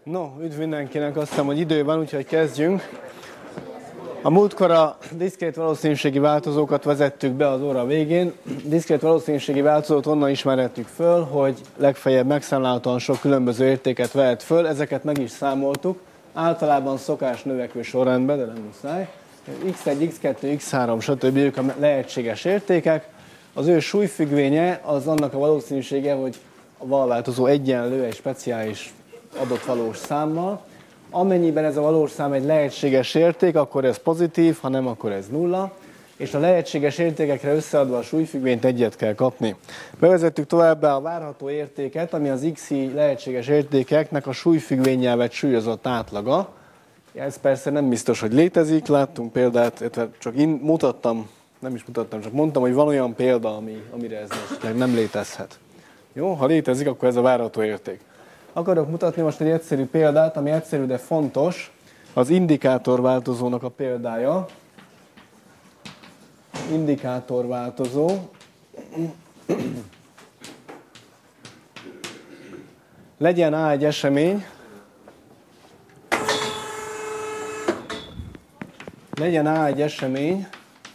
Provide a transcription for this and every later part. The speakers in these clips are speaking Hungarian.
No, üdv mindenkinek, azt hiszem, hogy idő van, úgyhogy kezdjünk. A múltkor a diszkrét valószínűségi változókat vezettük be az óra végén. Diszkrét valószínűségi változót onnan ismerhettük föl, hogy legfeljebb megszámlálhatóan sok különböző értéket vehet föl, ezeket meg is számoltuk. Általában szokás növekvő sorrendben, de nem muszáj. x1, x2, x3, stb. Ők a lehetséges értékek. Az ő súlyfüggvénye az annak a valószínűsége, hogy a valváltozó egyenlő egy speciális adott valós számmal. Amennyiben ez a valós szám egy lehetséges érték, akkor ez pozitív, ha nem, akkor ez nulla. És a lehetséges értékekre összeadva a súlyfüggvényt egyet kell kapni. Bevezettük továbbá a várható értéket, ami az x-i lehetséges értékeknek a súlyfüggvénnyel vett súlyozott átlaga. Ez persze nem biztos, hogy létezik, láttunk példát, csak én mutattam, nem is mutattam, csak mondtam, hogy van olyan példa, amire ez most nem létezhet. Jó, ha létezik, akkor ez a várható érték. Akarok mutatni most egy egyszerű példát, ami egyszerű, de fontos. Az indikátorváltozónak a példája. Indikátorváltozó. Legyen A egy esemény. Legyen A egy esemény.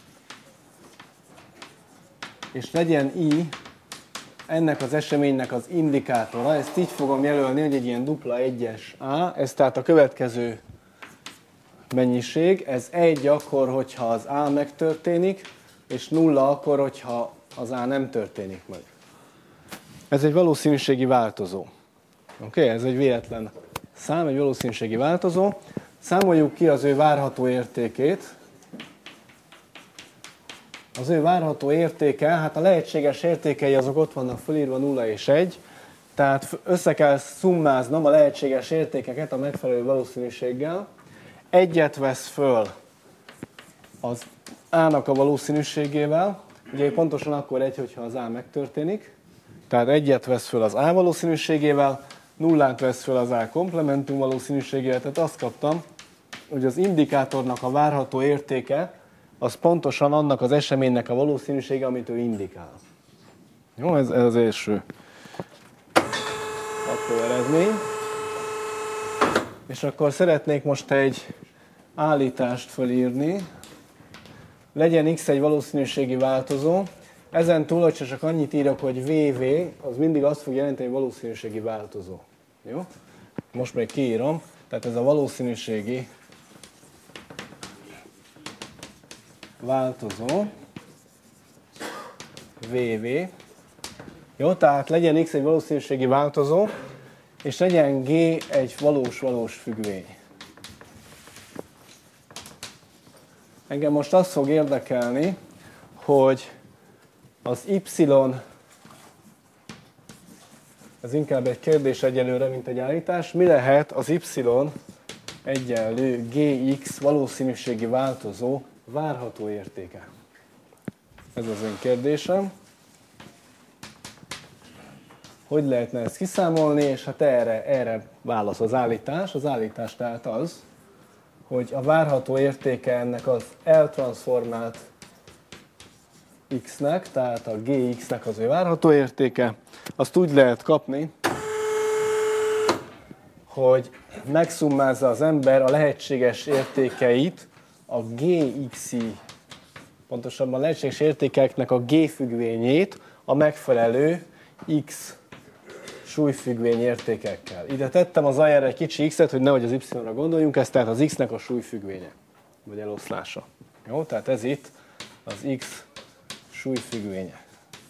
És legyen I ennek az eseménynek az indikátora. Ezt így fogom jelölni, hogy egy ilyen dupla egyes A. Ez tehát a következő mennyiség. Ez 1 akkor, hogyha az A megtörténik, és 0 akkor, hogyha az A nem történik meg. Ez egy valószínűségi változó. Oké, ez egy véletlen szám, egy valószínűségi változó. Számoljuk ki az ő várható értékét. Az ő várható értéke, hát a lehetséges értékei azok ott vannak fölírva 0 és 1, tehát össze kell szummáznom a lehetséges értékeket a megfelelő valószínűséggel. Egyet vesz föl az A-nak a valószínűségével, ugye pontosan akkor 1, hogyha az A megtörténik, tehát egyet vesz föl az A valószínűségével, nullát vesz föl az A komplementum valószínűségével, tehát azt kaptam, hogy az indikátornak a várható értéke az pontosan annak az eseménynek a valószínűsége, amit ő indikál. Jó, ez az első apró eredmény. És akkor szeretnék most egy állítást fölírni. Legyen x egy valószínűségi változó. Ezen túl, hogyha csak annyit írok, hogy VV, az mindig azt fog jelenteni, hogy valószínűségi változó. Jó? Most még kiírom. Tehát ez a valószínűségi változó, VV. Jó, tehát legyen x egy valószínűségi változó, és legyen G egy valós függvény. Engem most azt fog érdekelni, hogy az Y, ez inkább egy kérdés egyelőre, mint egy állítás, mi lehet az Y egyenlő Gx valószínűségi változó várható értéke? Ez az én kérdésem. Hogy lehetne ezt kiszámolni, és hát erre válasz az állítás. Az állítás tehát az, hogy a várható értéke ennek az eltranszformált x-nek, tehát a gx-nek az ő várható értéke, azt úgy lehet kapni, hogy megszummázza az ember a lehetséges értékeit a gx-i, pontosabban a lehetséges értékeknek a g függvényét a megfelelő x súlyfüggvény értékekkel. Ide tettem az aljára egy kicsi x-et, hogy nehogy az y-ra gondoljunk, ez tehát az x-nek a súlyfüggvénye, vagy eloszlása. Jó, tehát ez itt az x súlyfüggvénye.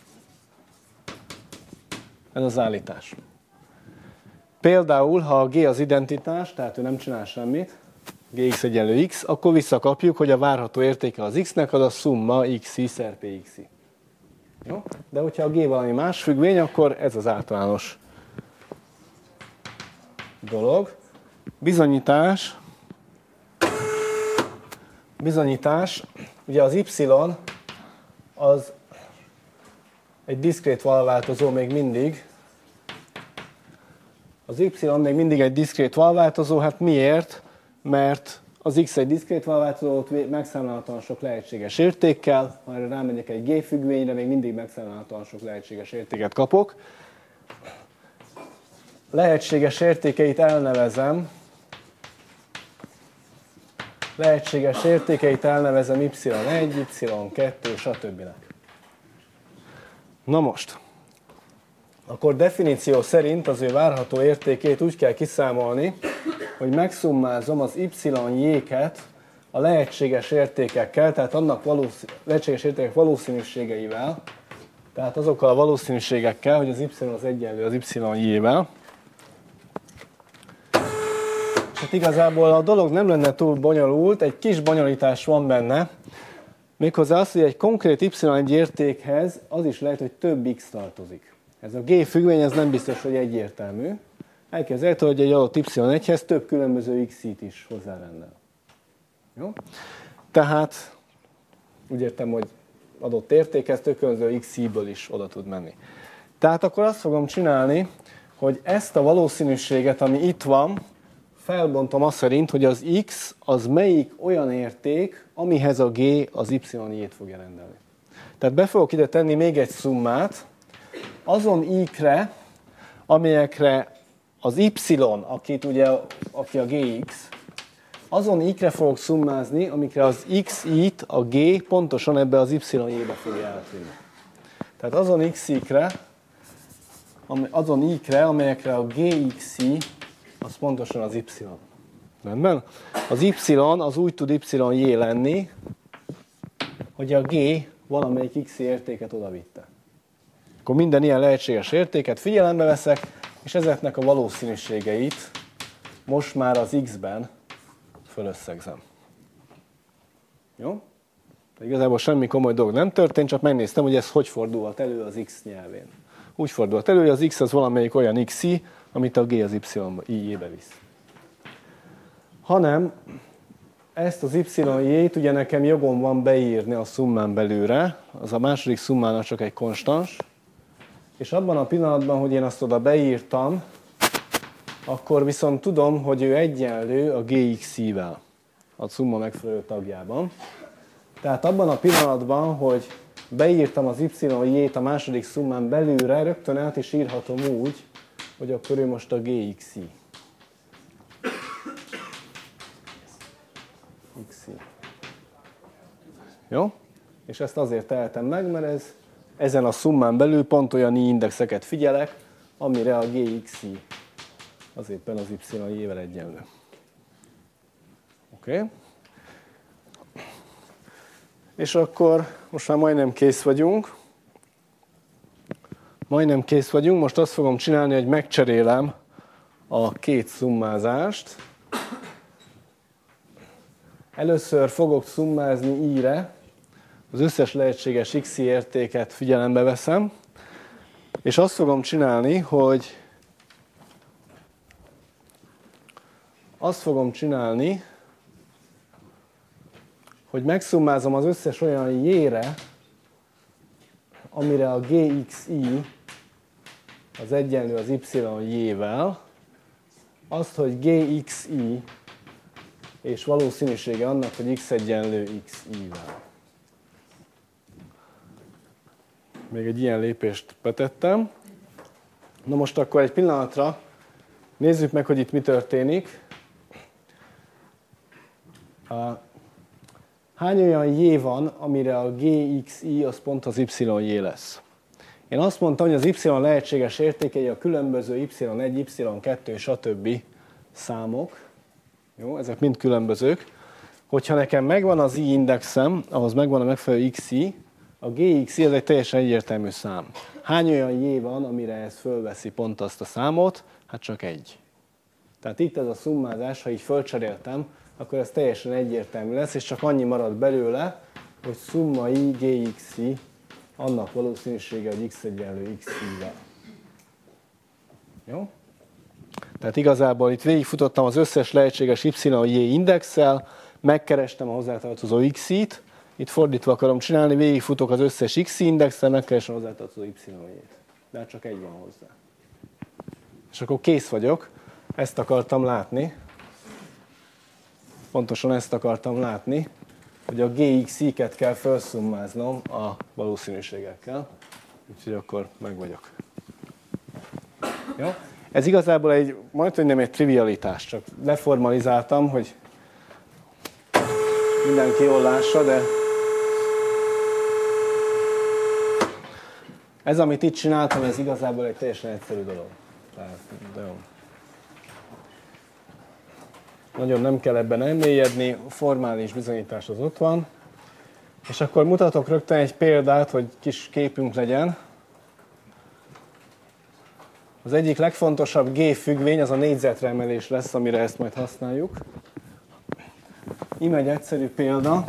Ez az állítás. Például, ha a g az identitás, tehát ő nem csinál semmit, gx egyenlő x, akkor visszakapjuk, hogy a várható értéke az x-nek az a szumma xi szer pxi. Jó? De hogyha a g valami más függvény, akkor ez az általános dolog. Bizonyítás, ugye az y az egy diszkrét valváltozó még mindig. Az y még mindig egy diszkrét valváltozó, hát miért? Mert az x egy diszkrét valváltozó, megszámlálhatóan sok lehetséges értékkel, ha erre rámegyek egy g függvényre, még mindig megszámlálhatóan sok lehetséges értéket kapok. lehetséges értékeit elnevezem, y1, y2, stb. Na most, akkor definíció szerint az ő várható értékét úgy kell kiszámolni, hogy megszummázom az y-ket a lehetséges értékekkel, tehát annak lehetséges értékek valószínűségeivel, tehát azokkal a valószínűségekkel, hogy az y az egyenlő az y-jével. Hát igazából a dolog nem lenne túl bonyolult, egy kis bonyolítás van benne, méghozzá az, hogy egy konkrét y1 értékhez az is lehet, hogy több x tartozik. Ez a g függvény, ez nem biztos, hogy egyértelmű. Elképzelhető, hogy egy adott y1-hez több különböző x-it is hozzárendel. Jó? Tehát úgy értem, hogy adott értékhez több különböző x-ből is oda tud menni. Tehát akkor azt fogom csinálni, hogy ezt a valószínűséget, ami itt van, felbontom azt szerint, hogy az x az melyik olyan érték, amihez a g az y-jét fogja rendelni. Tehát be fogok ide tenni még egy szummát, azon i-kre, amelyekre az y, aki a gx, azon i-kre fogok szummázni, amikre az x-it a g pontosan ebbe az y-jébe fogja átvinni. Tehát azon i-kre, amelyekre a gxi, az pontosan az y. Rendben? Az y az úgy tud y-j lenni, hogy a g valamelyik x értéket odavitte. Akkor minden ilyen lehetséges értéket figyelembe veszek, és ezeknek a valószínűségeit most már az x-ben fölösszegzem. Jó? De igazából semmi komoly dolog nem történt, csak megnéztem, hogy ez hogy fordulhat elő az x nyelvén. Úgy fordulhat elő, hogy az x az valamelyik olyan xi, amit a g az y-jébe visz. Hanem ezt az y-jét ugye nekem jogom van beírni a szummán belőle, az a második szummának csak egy konstans, és abban a pillanatban, hogy én azt oda beírtam, akkor viszont tudom, hogy ő egyenlő a gxi-vel a szumma megfelelő tagjában. Tehát abban a pillanatban, hogy beírtam az y-jét a második szummán belülre, rögtön át is írhatom úgy, hogy akkor ő most a gxi. Jó? És ezt azért tehetem meg, mert ezen a szummán belül pont olyan i-indexeket figyelek, amire a gxi az éppen az y-jével egyenlő. Oké? És akkor most már majdnem kész vagyunk. Most azt fogom csinálni, hogy megcserélem a két szummázást. Először fogok szummázni i-re, az összes lehetséges x értéket figyelembe veszem, és azt fogom csinálni, hogy megszummázom az összes olyan j-re, amire a gxi az egyenlő az y-jével, azt, hogy gxi és valószínűsége annak, hogy x egyenlő xi-vel. Még egy ilyen lépést betettem. Na most akkor egy pillanatra nézzük meg, hogy itt mi történik. Hány olyan j van, amire a gxi az pont az y-j lesz? Én azt mondtam, hogy az y lehetséges értékei a különböző y1, y2, stb. Számok. Jó, ezek mind különbözők. Hogyha nekem megvan az i-indexem, ahhoz megvan a megfelelő xi, a gxi ez egy teljesen egyértelmű szám. Hány olyan j van, amire ez fölveszi pont azt a számot? Hát csak egy. Tehát itt ez a szummázás, ha így fölcseréltem, akkor ez teljesen egyértelmű lesz, és csak annyi marad belőle, hogy szumma i gxi annak valószínűsége, hogy x egyenlő xi-vel. Jó? Tehát igazából itt végigfutottam az összes lehetséges y-j indexel, megkerestem a hozzátartozó x-it, itt fordítva akarom csinálni, végigfutok az összes x indexel, megkeresem a hozzátartozó y-jét. De csak egy van hozzá. És akkor kész vagyok, ezt akartam látni. Pontosan ezt akartam látni, hogy a gxi-ket kell felszummáznom a valószínűségekkel. Úgyhogy akkor meg vagyok. Jó? Ez igazából majdnem nem egy trivialitás, csak leformalizáltam, hogy mindenki jól lássa, de ez, amit itt csináltam, ez igazából egy teljesen egyszerű dolog. Tehát, de jó. Nagyon nem kell ebben elmélyedni, a formális bizonyítás az ott van. És akkor mutatok rögtön egy példát, hogy kis képünk legyen. Az egyik legfontosabb G függvény az a négyzetre emelés lesz, amire ezt majd használjuk. Íme egy egyszerű példa.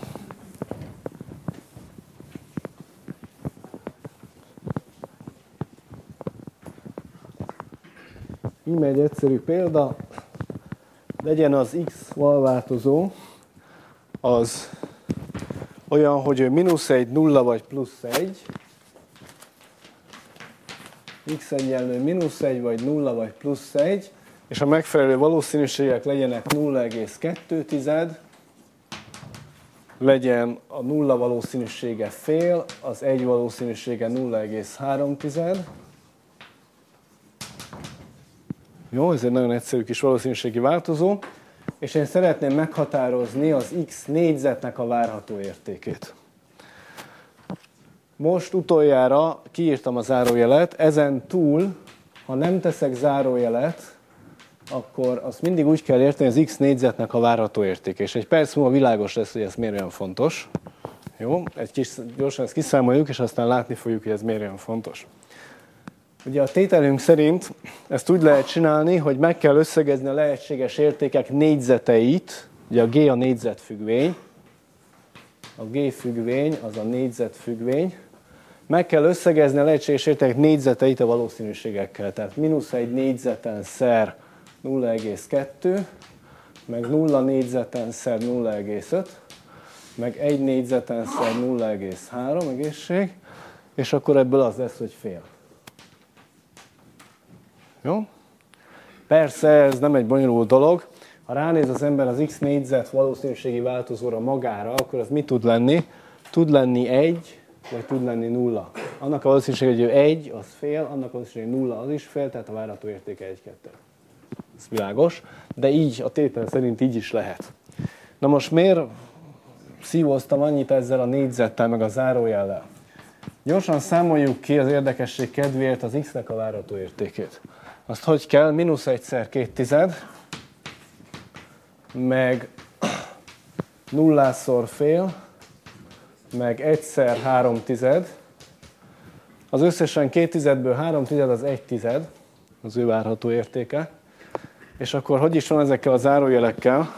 Íme egy egyszerű példa. Legyen az x valváltozó, az olyan, hogy ő -1, 0 vagy +1. X egyenlő -1 vagy 0 vagy +1, és a megfelelő valószínűségek legyenek 0,2, legyen a 0 valószínűsége fél, az 1 valószínűsége 0,3. Jó, ez egy nagyon egyszerű kis valószínűségi változó, és én szeretném meghatározni az x négyzetnek a várható értékét. Most utoljára kiírtam a zárójelet, ezen túl, ha nem teszek zárójelet, akkor azt mindig úgy kell érteni, hogy az x négyzetnek a várható értéke. És egy perc múlva világos lesz, hogy ez miért olyan fontos. Jó, gyorsan ezt kiszámoljuk, és aztán látni fogjuk, hogy ez miért olyan fontos. Ugye a tételünk szerint ezt úgy lehet csinálni, hogy meg kell összegezni a lehetséges értékek négyzeteit, ugye a G a négyzetfüggvény, a G függvény az a négyzetfüggvény, meg kell összegezni a lehetséges értékek négyzeteit a valószínűségekkel, tehát -1 négyzeten szer 0,2, meg 0 négyzeten szer 0,5, meg 1 négyzeten szer 0,3 egészség, és akkor ebből az lesz, hogy fél. Jó? Persze ez nem egy bonyolult dolog. Ha ránéz az ember az x négyzet valószínűségi változóra magára, akkor az mi tud lenni? Tud lenni 1, vagy tud lenni 0. Annak a valószínűsége, hogy 1, az fél, annak a valószínűsége, hogy 0, az is fél, tehát a várható értéke 1-2. Ez világos, de így a tétel szerint így is lehet. Na most miért szívóztam annyit ezzel a négyzettel, meg a zárójellel? Gyorsan számoljuk ki az érdekesség kedvéért az x-nek a várható értékét. Azt hogy kell? -1/2, meg 0-szor fél, meg 1/3. Az összesen 2 tizedből 3 tized az 1 tized, az ő várható értéke. És akkor hogy is van ezekkel a zárójelekkel?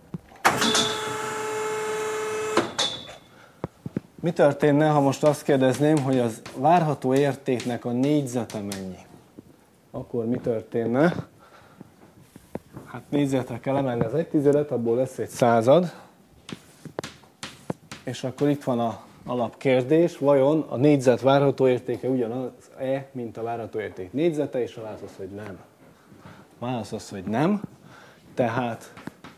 Mi történne, ha most azt kérdezném, hogy az várható értéknek a négyzete mennyi? Akkor mi történne? Hát négyzetre kell emelni az 1 tizedet, abból lesz egy 100. És akkor itt van az alapkérdés, vajon a négyzet várható értéke ugyanaz-e, mint a várható érték négyzete, és a válasz az, hogy nem. A válasz az, hogy nem. Tehát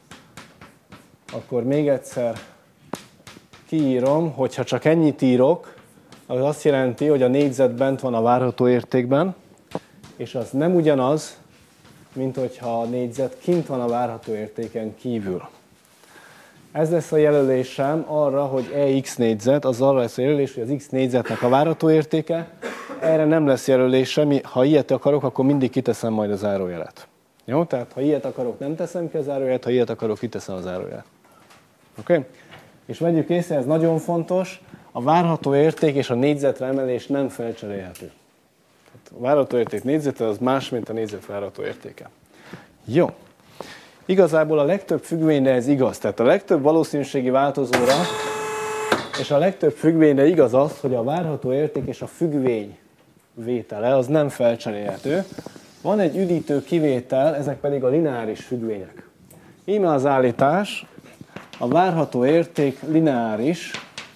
akkor még egyszer kiírom, hogyha csak ennyit írok, az azt jelenti, hogy a négyzet bent van a várható értékben, és az nem ugyanaz, mint hogyha a négyzet kint van a várható értéken kívül. Ez lesz a jelölésem arra, hogy EX négyzet, az arra lesz a jelölés, hogy az X négyzetnek a várható értéke. Erre nem lesz jelölésem, ha ilyet akarok, akkor mindig kiteszem majd a zárójelet. Jó? Tehát ha ilyet akarok, nem teszem ki a zárójelet, ha ilyet akarok, kiteszem a zárójelet. Oké? És vegyük észre, ez nagyon fontos, a várható érték és a négyzetre emelés nem felcserélhető. A várható érték négyzete az más, mint a négyzet várható értéke. Jó. Igazából a legtöbb függvényre ez igaz. Tehát a legtöbb valószínűségi változóra és a legtöbb függvényre igaz az, hogy a várható érték és a függvény vétele az nem felcserélhető. Van egy üdítő kivétel, ezek pedig a lineáris függvények. Íme az állítás, a várható érték lineáris,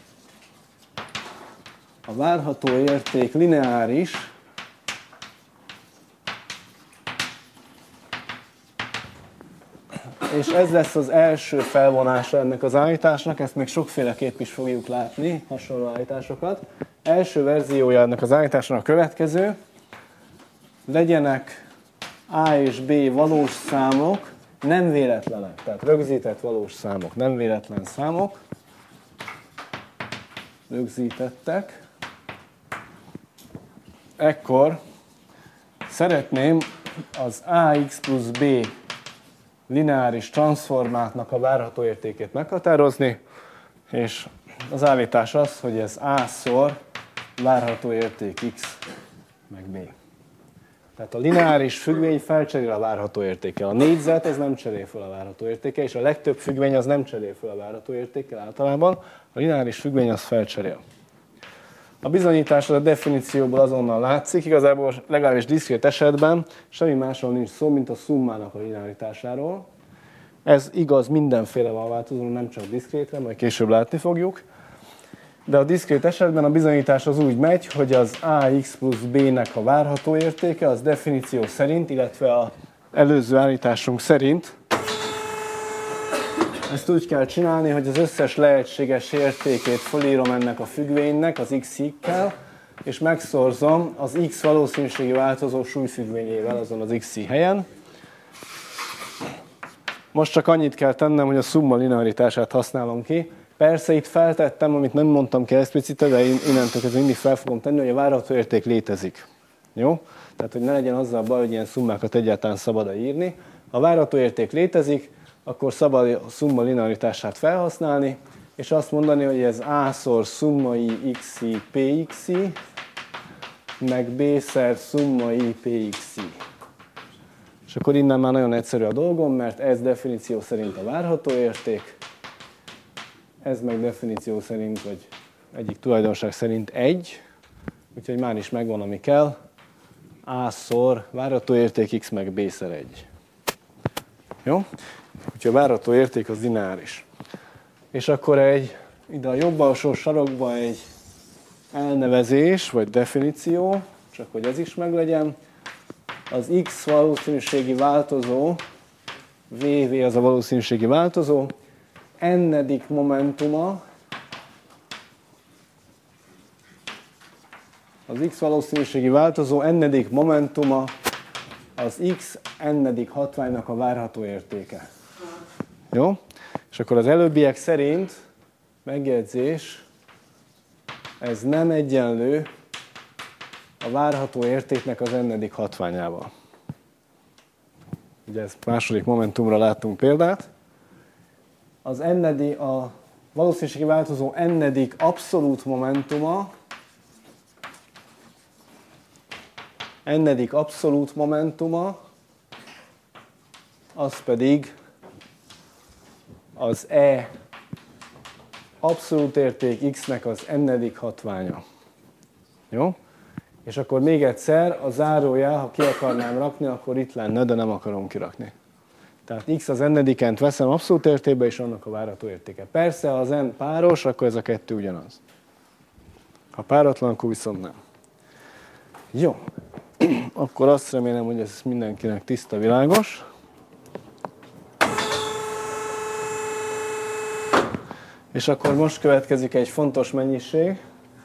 a várható érték lineáris, és ez lesz az első felvonása ennek az állításnak, ezt még sokféleképp is fogjuk látni, hasonló állításokat. Első verziója ennek az állításnak a következő, legyenek A és B valós számok, nem véletlenek, tehát rögzített valós számok, nem véletlen számok, rögzítettek, ekkor szeretném az AX plusz B lineáris transformátnak a várható értékét meghatározni, és az állítás az, hogy ez A-szor várható érték X meg B. Tehát a lineáris függvény felcserél a várható értékkel. A négyzet ez nem cserél fel a várható értékkel, és a legtöbb függvény az nem cserél fel a várható értékkel általában. A lineáris függvény az felcserél. A bizonyítás a definícióból azonnal látszik, igazából legalábbis diszkrét esetben semmi másról nincs szó, mint a szummának a linearitásáról. Ez igaz mindenféle változóra, nem csak diszkrétre, majd később látni fogjuk. De a diszkrét esetben a bizonyítás az úgy megy, hogy az AX plusz B-nek a várható értéke az definíció szerint, illetve az előző állításunk szerint ezt úgy kell csinálni, hogy az összes lehetséges értékét fölírom ennek a függvénynek, az x-kel, és megszorzom az x valószínűségi változó súlyfüggvényével azon az x helyen. Most csak annyit kell tennem, hogy a szumma linearitását használom ki. Persze itt feltettem, amit nem mondtam ki explicite, de innentől kezdve mindig fel fogom tenni, hogy a várható érték létezik. Jó? Tehát, hogy ne legyen azzal baj, hogy ilyen szummákat egyáltalán szabad írni. Ha a várható érték létezik, akkor szabad a szumma linearitását felhasználni, és azt mondani, hogy ez A-szor szummai xi pxi, meg B-szer szummai pxi. És akkor innen már nagyon egyszerű a dolgom, mert ez definíció szerint a várható érték, ez meg definíció szerint, vagy egyik tulajdonság szerint 1, úgyhogy már is megvan, ami kell. A-szor várható érték x meg B-szer 1. Jó? Úgyhogy a várható érték az lineáris. És akkor ide a jobb alsó sarokba egy elnevezés, vagy definíció, csak hogy ez is meglegyen. Az x valószínűségi változó, VV az a valószínűségi változó, n-edik momentuma, az x valószínűségi változó n-edik momentuma az x n-edik hatványnak a várható értéke. Jó? És akkor az előbbiek szerint, megjegyzés, ez nem egyenlő a várható értéknek az n-edik hatványával. Ugye ezt második momentumra láttunk példát. Az a valószínűségi változó n-edik abszolút momentuma, n-edik abszolút momentuma, az pedig az E abszolút érték x-nek az n-edik hatványa. Jó? És akkor még egyszer, a zárójel, ha ki akarnám rakni, akkor itt lenne, de nem akarom kirakni. Tehát x az n-edikent veszem abszolút értékbe, és annak a várható értéke. Persze, ha az n páros, akkor ez a kettő ugyanaz. Ha páratlan, akkor viszont nem. Jó. Akkor azt remélem, hogy ez mindenkinek tiszta, világos. És akkor most következik egy fontos mennyiség.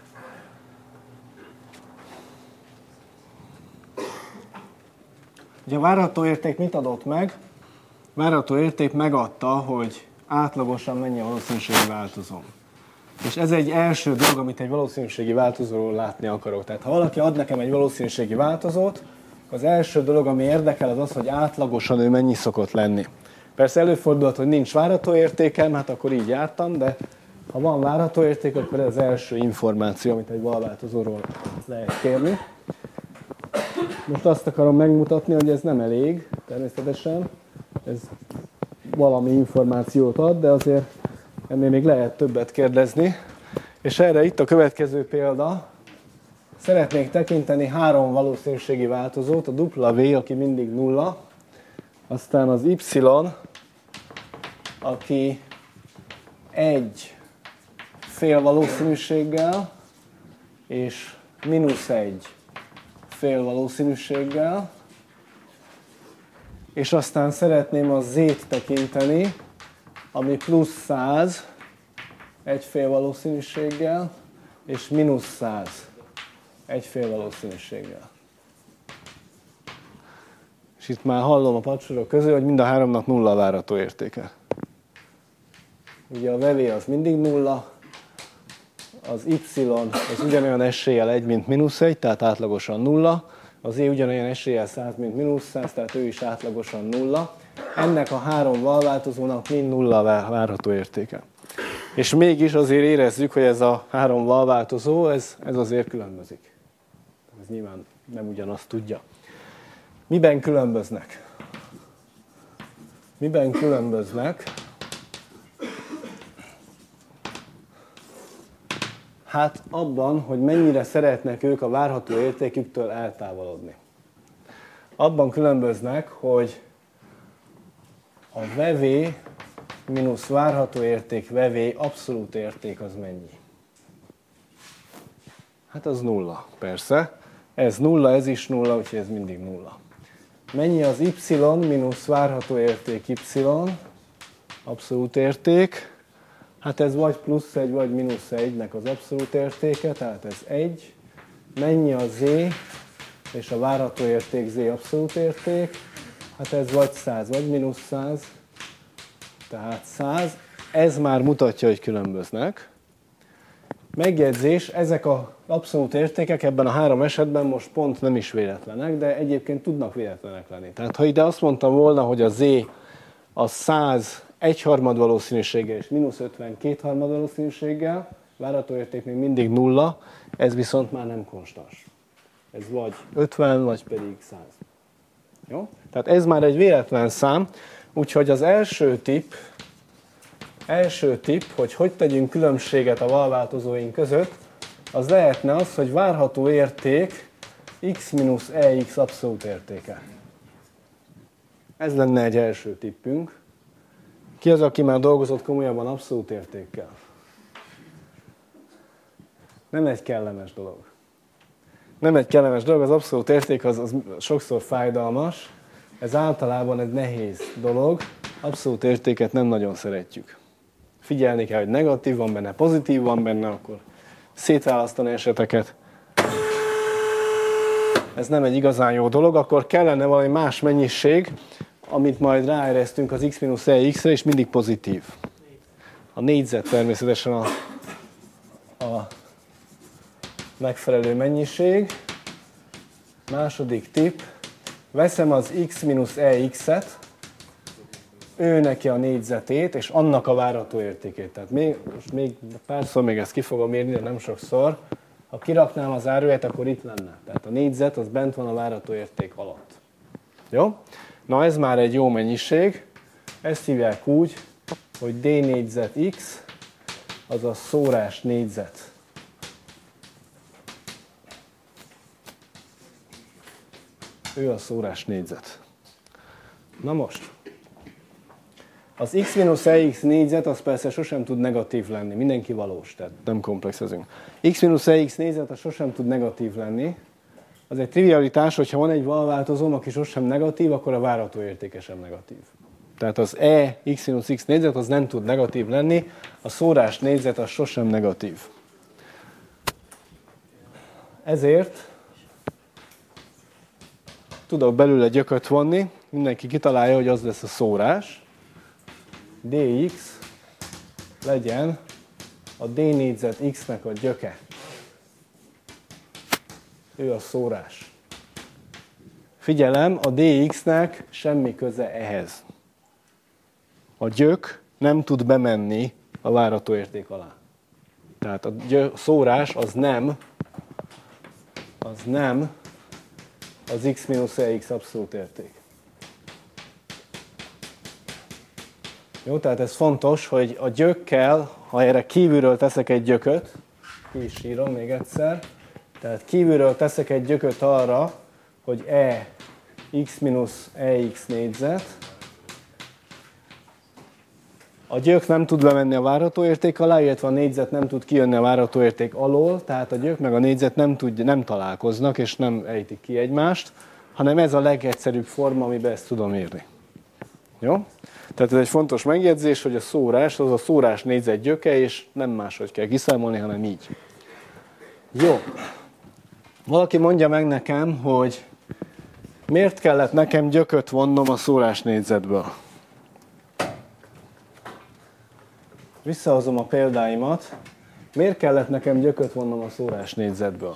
Ugye a várható érték mit adott meg? A várható érték megadta, hogy átlagosan mennyi a valószínűségi változó. És ez egy első dolog, amit egy valószínűségi változóról látni akarok. Tehát ha valaki ad nekem egy valószínűségi változót, az első dolog, ami érdekel, az az, hogy átlagosan ő mennyi szokott lenni. Persze előfordulhat, hogy nincs várható értékem, hát akkor így jártam, de ha van várható érték, akkor ez az első információ, amit egy valváltozóról lehet kérni. Most azt akarom megmutatni, hogy ez nem elég, természetesen. Ez valami információt ad, de azért ennél még lehet többet kérdezni. És erre itt a következő példa. Szeretnék tekinteni 3 valószínűségi változót, a W, aki mindig 0, aztán az Y, aki 1 fél valószínűséggel, és -1 fél valószínűséggel, és aztán szeretném a Z-t tekinteni, ami +100 1 fél valószínűséggel, és -100 1 fél valószínűséggel. És itt már hallom a padsorok közül, hogy mind a háromnak nulla a várható értéke. Ugye a vevé az mindig nulla, az y az ugyanolyan eséllyel 1, mint -1, tehát átlagosan nulla, az e ugyanolyan eséllyel 100, mint -100, tehát ő is átlagosan nulla. Ennek a három valváltozónak mind nulla a várható értéke. És mégis azért érezzük, hogy ez a három valváltozó, ez azért különbözik. Ez nyilván nem ugyanazt tudja. Miben különböznek? Miben különböznek? Hát abban, hogy mennyire szeretnek ők a várható értéküktől eltávolodni. Abban különböznek, hogy a vevé mínusz várható érték vevé abszolút érték az mennyi? Hát az nulla, persze. Ez nulla, ez is nulla, úgyhogy ez mindig nulla. Mennyi az y mínusz várható érték y? Abszolút érték. Hát ez vagy +1, vagy -1-nek az abszolút értéke, tehát ez 1. Mennyi a z és a várható érték z abszolút érték? Hát ez vagy 100, vagy -100, tehát 100. Ez már mutatja, hogy különböznek. Megjegyzés, ezek az abszolút értékek ebben a három esetben most pont nem is véletlenek, de egyébként tudnak véletlenek lenni. Tehát ha ide azt mondtam volna, hogy a z a 100 1/3 valószínűséggel és -50 2/3 valószínűséggel, várható érték még mindig nulla, ez viszont már nem konstans. Ez vagy 50, vagy pedig 100. Jó? Tehát ez már egy véletlen szám, úgyhogy az első tipp, hogy tegyünk különbséget a valváltozóink között, az lehetne az, hogy várható érték x mínusz ex abszolút értéke. Ez lenne egy első tippünk. Ki az, aki már dolgozott komolyabban abszolút értékkel? Nem egy kellemes dolog. Nem egy kellemes dolog, az abszolút érték az sokszor fájdalmas. Ez általában egy nehéz dolog. Abszolút értéket nem nagyon szeretjük. Figyelni kell, hogy negatív van benne, pozitív van benne, akkor szétválasztani eseteket. Ez nem egy igazán jó dolog, akkor kellene valami más mennyiség, amit majd ráeresztünk az x mínusz ex-re, és mindig pozitív. A négyzet természetesen a megfelelő mennyiség. Második tipp, veszem az x mínusz ex-et, ő neki a négyzetét, és annak a várható értékét. Tehát még párszor még ezt ki fogom írni, de nem sokszor. Ha kiraknám az zárójelet, akkor itt lenne. Tehát a négyzet az bent van a várható érték alatt. Jó? Na ez már egy jó mennyiség. Ezt hívják úgy, hogy d négyzet x, az a szórás négyzet. Ő a szórás négyzet. Na most. Az x mínusz ex négyzet az persze sosem tud negatív lenni. Mindenki valós, tehát nem komplexezünk. X mínusz ex négyzet az sosem tud negatív lenni. Az egy trivialitás, hogyha van egy valváltozóm, aki sosem negatív, akkor a várható értéke sem negatív. Tehát az e x mínusz x négyzet az nem tud negatív lenni, a szórás négyzet az sosem negatív. Ezért tudok belőle gyököt vonni, mindenki kitalálja, hogy az lesz a szórás. dx legyen a d négyzet x-nek a gyöke. Ő a szórás. Figyelem, a dx-nek semmi köze ehhez. A gyök nem tud bemenni a várható érték alá. Tehát a szórás az nem az x mínusz ex abszolút érték. Jó, tehát ez fontos, hogy a gyökkel, ha erre kívülről teszek egy gyököt, ki is írom még egyszer, tehát kívülről teszek egy gyököt arra, hogy e x mínusz ex négyzet, a gyök nem tud bemenni a várható érték alá, illetve a négyzet nem tud kijönni a várható érték alól, tehát a gyök meg a négyzet nem találkoznak, és nem ejtik ki egymást, hanem ez a legegyszerűbb forma, amiben ezt tudom írni. Jó? Tehát ez egy fontos megjegyzés, hogy a szórás, az a szórás négyzet gyöke, és nem máshogy kell kiszámolni, hanem így. Jó. Valaki mondja meg nekem, hogy Miért kellett nekem gyököt vonnom a szórásnégyzetből? Visszahozom a példáimat. Miért kellett nekem gyököt vonnom a szórásnégyzetből?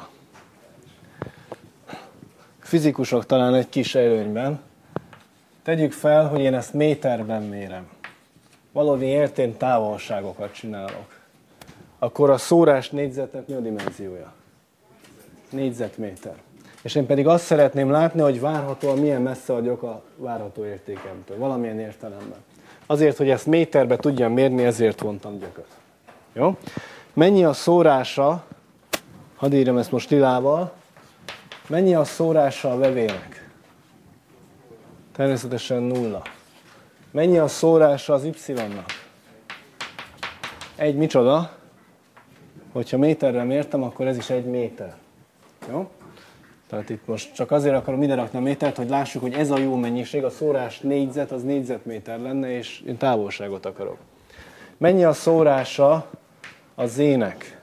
Fizikusok talán egy kis előnyben. Tegyük fel, hogy én ezt méterben mérem. Valami értén távolságokat csinálok. Akkor a szórás négyzetnek mi a dimenziója? Négyzetméter. És én pedig azt szeretném látni, hogy várhatóan milyen messze vagyok a várható értékemtől. Valamilyen értelemben. Azért, hogy ezt méterbe tudjam mérni, ezért vontam gyököt. Jó? Mennyi a szórása, hadd írjam ezt most lilával, mennyi a szórása a vevének? Természetesen 0. Mennyi a szórása az y-nak? Egy micsoda? Hogyha méterre mértem, akkor ez is 1 méter. Jó? Tehát itt most csak azért akarom ide rakni a métert, hogy lássuk, hogy ez a jó mennyiség, a szórás négyzet, az négyzetméter lenne, és én távolságot akarok. Mennyi a szórása a z-nek?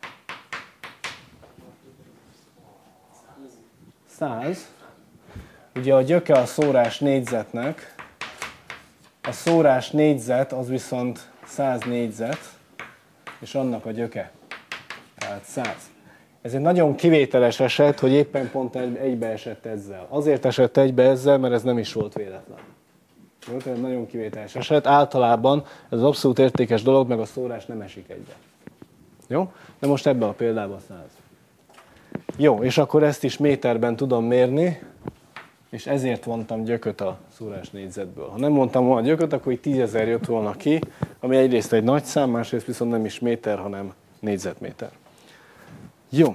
100. Ugye a gyöke a szórás négyzetnek, a szórás négyzet az viszont 100 négyzet, és annak a gyöke. Tehát 100. Ez egy nagyon kivételes eset, hogy éppen pont egybeesett ezzel. Azért esett egybe ezzel, mert ez nem is volt véletlen. Jó, tehát nagyon kivételes eset. Általában ez az abszolút értékes dolog, meg a szórás nem esik egybe. Jó? De most ebben a példában 100. Jó, és akkor ezt is méterben tudom mérni, és ezért vontam gyököt a szórás négyzetből. Ha nem vontam volna gyököt, akkor így 10 000 jött volna ki, ami egyrészt egy nagy szám, másrészt viszont nem is méter, hanem négyzetméter. Jó.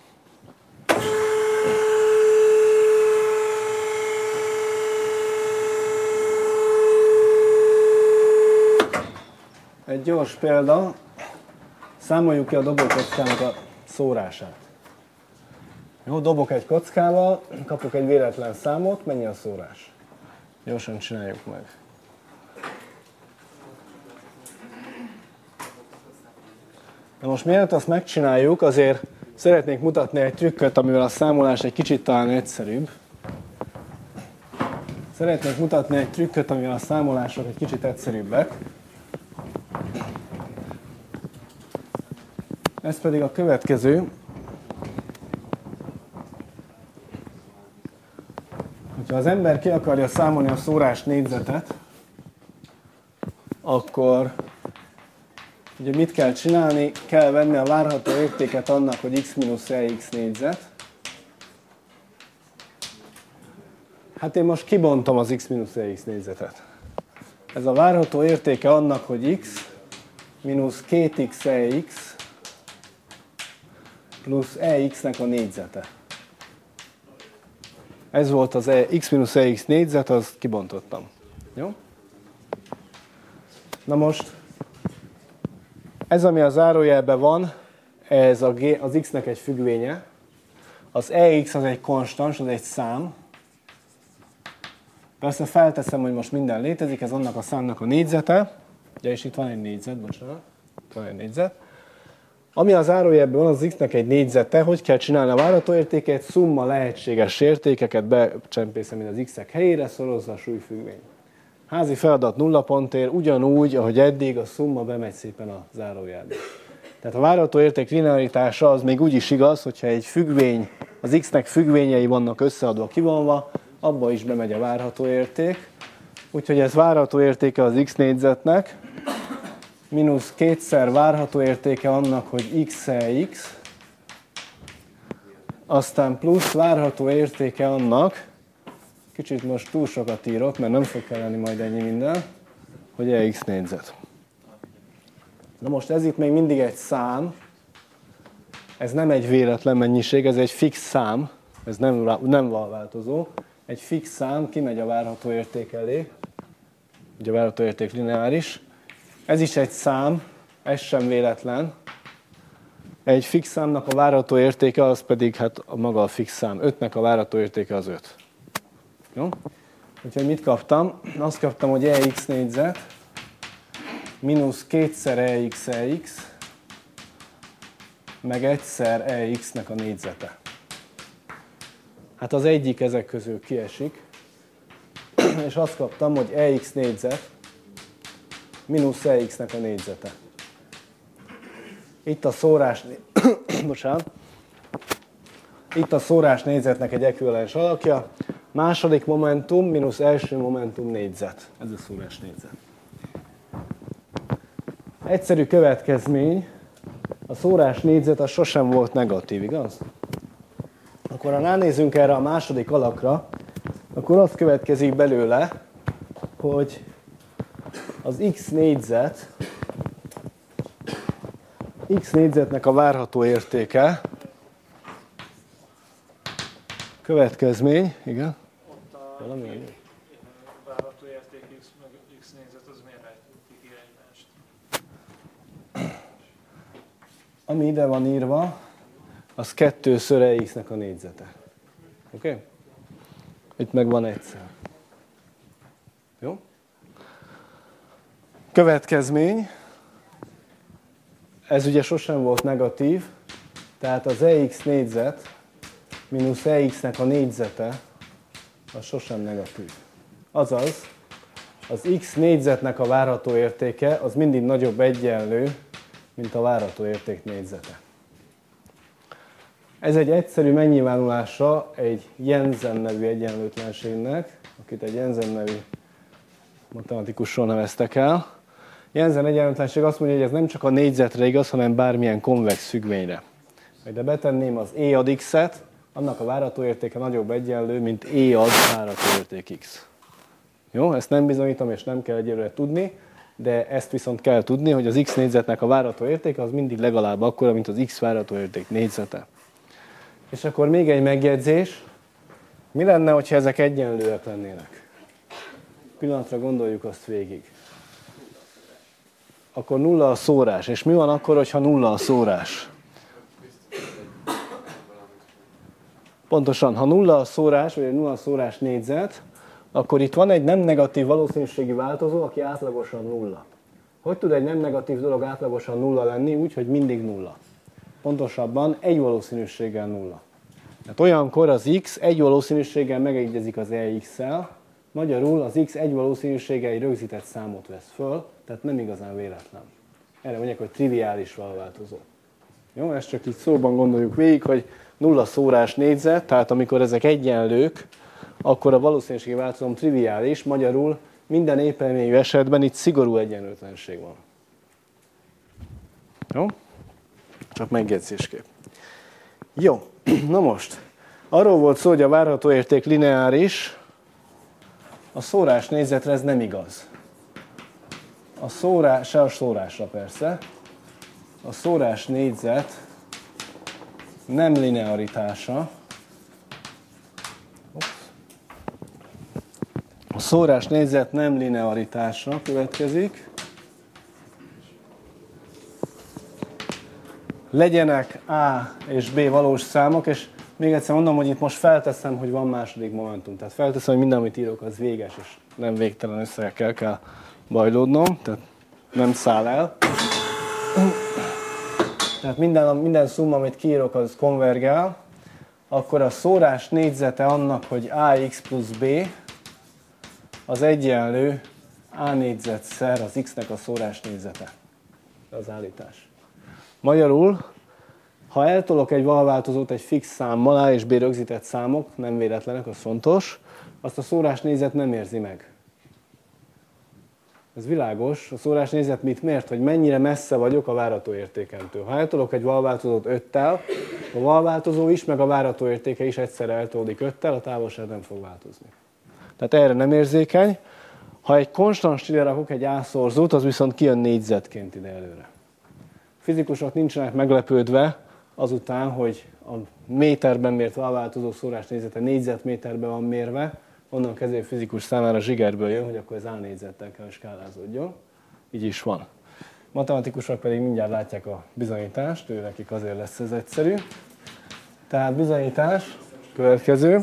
Egy gyors példa. Számoljuk ki a dobókockának a szórását. Jó, dobok egy kockával, kapok egy véletlen számot, mennyi a szórás? Gyorsan csináljuk meg. Na most mielőtt azt megcsináljuk, azért szeretnék mutatni egy trükköt, amivel a számolás egy kicsit talán egyszerűbb. Szeretnék mutatni egy trükköt, amivel a számolások egy kicsit egyszerűbbek. Ez pedig a következő. Ha az ember ki akarja számolni a szórás négyzetet, akkor ugye mit kell csinálni? Kell venni a várható értéket annak, hogy x mínusz ex négyzet. Hát én most kibontom az x mínusz ex négyzetet. Ez a várható értéke annak, hogy x mínusz 2x ex plusz ex-nek a négyzete. Ez volt az x mínusz ex négyzet, azt kibontottam. Jó? Na most, ez ami a zárójelben van, ez az x-nek egy függvénye. Az ex az egy konstans, az egy szám. Persze felteszem, hogy most minden létezik, ez annak a számnak a négyzete. Ugye, és itt van egy négyzet, bocsánat. Van egy négyzet. Ami az zárójelben van, az x-nek egy négyzete, hogy kell csinálni a várható értéket, szumma lehetséges értékeket becsempészem az x-ek helyére, szorozza a súlyfüggvény. Házi feladat 0 pontért, ugyanúgy, ahogy eddig, a szumma bemegy szépen a zárójelbe. Tehát a várható érték linearitása az még úgy is igaz, hogyha egy függvény, az x-nek függvényei vannak összeadva, kivonva, abba is bemegy a várható érték. Úgyhogy ez várható értéke az x négyzetnek, mínusz kétszer várható értéke annak, hogy x, aztán plusz várható értéke annak, kicsit most túl sokat írok, mert nem fog kelleni majd ennyi minden, hogy ex négyzet. Na most ez itt még mindig egy szám, ez nem egy véletlen mennyiség, ez egy fix szám, ez nem változó. Egy fix szám kimegy a várható érték elé, ugye a várható érték lineáris. Ez is egy szám, ez sem véletlen. Egy fix számnak a várható értéke az pedig hát maga a fix szám. 5-nek a várható értéke az 5. Jó? Úgyhogy mit kaptam? Azt kaptam, hogy ex négyzet mínusz kétszer ex, meg egyszer ex-nek a négyzete. Hát az egyik ezek közül kiesik, és azt kaptam, hogy EX négyzet mínusz EX-nek a négyzete. Itt a szórás, itt a szórás négyzetnek egy ekvivalens alakja, második momentum mínusz első momentum négyzet. Ez a szórás négyzet. Egyszerű következmény, a szórás négyzet az sosem volt negatív, igaz? Akkor ha ránézünk erre a második alakra, akkor az következik belőle, hogy az x négyzetnek a várható értéke, következmény, igen? Ott a várható érték x négyzet, az miért rejtődik ki egymást? Ami ide van írva, az 2-ször EX-nek a négyzete. Oké? Okay? Itt meg van egyszer. Jó? Következmény. Ez ugye sosem volt negatív, tehát az EX négyzet mínusz EX-nek a négyzete az sosem negatív. Azaz, az x négyzetnek a várható értéke az mindig nagyobb egyenlő, mint a várható érték négyzete. Ez egy egyszerű megnyilvánulása egy Jensen nevű egyenlőtlenségnek, akit egy Jensen nevű matematikusról neveztek el. Jensen egyenlőtlenség azt mondja, hogy ez nem csak a négyzetre igaz, hanem bármilyen konvex függvényre. De betenném az E ad x-et, annak a várható értéke nagyobb egyenlő, mint E ad várható érték x. Jó, ezt nem bizonyítom, és nem kell egyelőre tudni, de ezt viszont kell tudni, hogy az x négyzetnek a várható értéke az mindig legalább akkora, mint az x várható érték négyzete. És akkor még egy megjegyzés. Mi lenne, hogyha ezek egyenlőek lennének? Pillanatra gondoljuk azt végig. Akkor nulla a szórás. És mi van akkor, hogyha nulla a szórás? Pontosan, ha nulla a szórás, vagy egy nulla a szórás négyzet, akkor itt van egy nem negatív valószínűségi változó, aki átlagosan nulla. Hogy tud egy nem negatív dolog átlagosan nulla lenni? Úgy, hogy mindig nulla. Pontosabban egy valószínűséggel nulla. Tehát olyankor az x egy valószínűséggel megegyezik az EX-szel, magyarul az x egy valószínűséggel egy rögzített számot vesz föl, tehát nem igazán véletlen. Erre mondják, hogy triviális valváltozó. Jó, ezt csak így szóban gondoljuk végig, hogy nulla szórás négyzet, tehát amikor ezek egyenlők, akkor a valószínűségi változom triviális, magyarul minden épelményű esetben itt szigorú egyenlőtlenség van. Jó? Csak megjegyzésképp. Jó, na most, arról volt szó, hogy a várható érték lineáris, a szórás négyzetre ez nem igaz. Se a szórásra persze. A szórás négyzet nem linearitása. A szórás négyzet nem linearitása következik. Legyenek A és B valós számok, és még egyszer mondom, hogy itt most felteszem, hogy van második momentum. Tehát felteszem, hogy minden, amit írok, az véges, és nem végtelen összegekkel kell bajlódnom, tehát nem száll el. Tehát minden szumma, amit kiírok, az konvergál, akkor a szórás négyzete annak, hogy AX plusz B, az egyenlő A négyzetszer az X-nek a szórás négyzete. Az állítás. Magyarul, ha eltolok egy valváltozót egy fix számmal, A és B rögzített számok, nem véletlenek, az fontos, azt a szórás négyzet nem érzi meg. Ez világos. A szórás négyzet mit mért? Hogy mennyire messze vagyok a várható értékemtől. Ha eltolok egy valváltozót 5-tel, a valváltozó is, meg a várható értéke is egyszerre eltolódik 5-tel, a távolság nem fog változni. Tehát erre nem érzékeny. Ha egy konstans ide rakok egy A-szorzót, az viszont kijön négyzetként ide előre. A fizikusok nincsenek meglepődve azután, hogy a méterben mért valváltozó szórás négyzete négyzetméterben van mérve, onnan kezdve a fizikus számára zsigerből jön, hogy akkor ez A négyzettel kell skálázódjon. Így is van. Matematikusok pedig mindjárt látják a bizonyítást, nekik azért lesz ez egyszerű. Tehát bizonyítás, következő.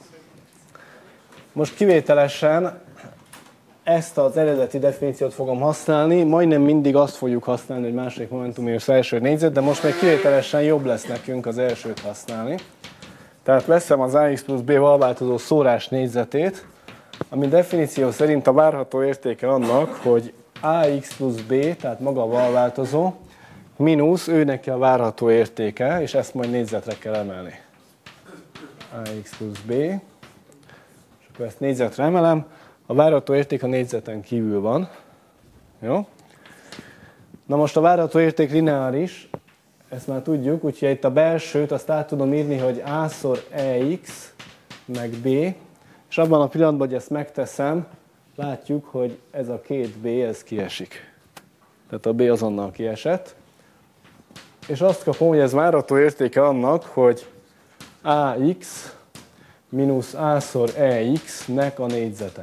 Most kivételesen ezt az eredeti definíciót fogom használni, majdnem mindig azt fogjuk használni, hogy második momentum és első négyzet, de most még kivételesen jobb lesz nekünk az elsőt használni. Tehát veszem az AX plusz B valváltozó szórás négyzetét, ami definíció szerint a várható értéke annak, hogy AX plusz B, tehát maga a valváltozó, mínusz ő neki a várható értéke, és ezt majd négyzetre kell emelni. AX plusz B, és akkor ezt négyzetre emelem. A várható érték a négyzeten kívül van. Jó? Na most a várható érték lineáris, ezt már tudjuk, úgyhogy itt a belsőt azt át tudom írni, hogy A-szor EX meg B, és abban a pillanatban, hogy ezt megteszem, látjuk, hogy ez a két B, ez kiesik. Tehát a B azonnal kiesett. És azt kapom, hogy ez várható értéke annak, hogy AX mínusz A-szor EX-nek a négyzete.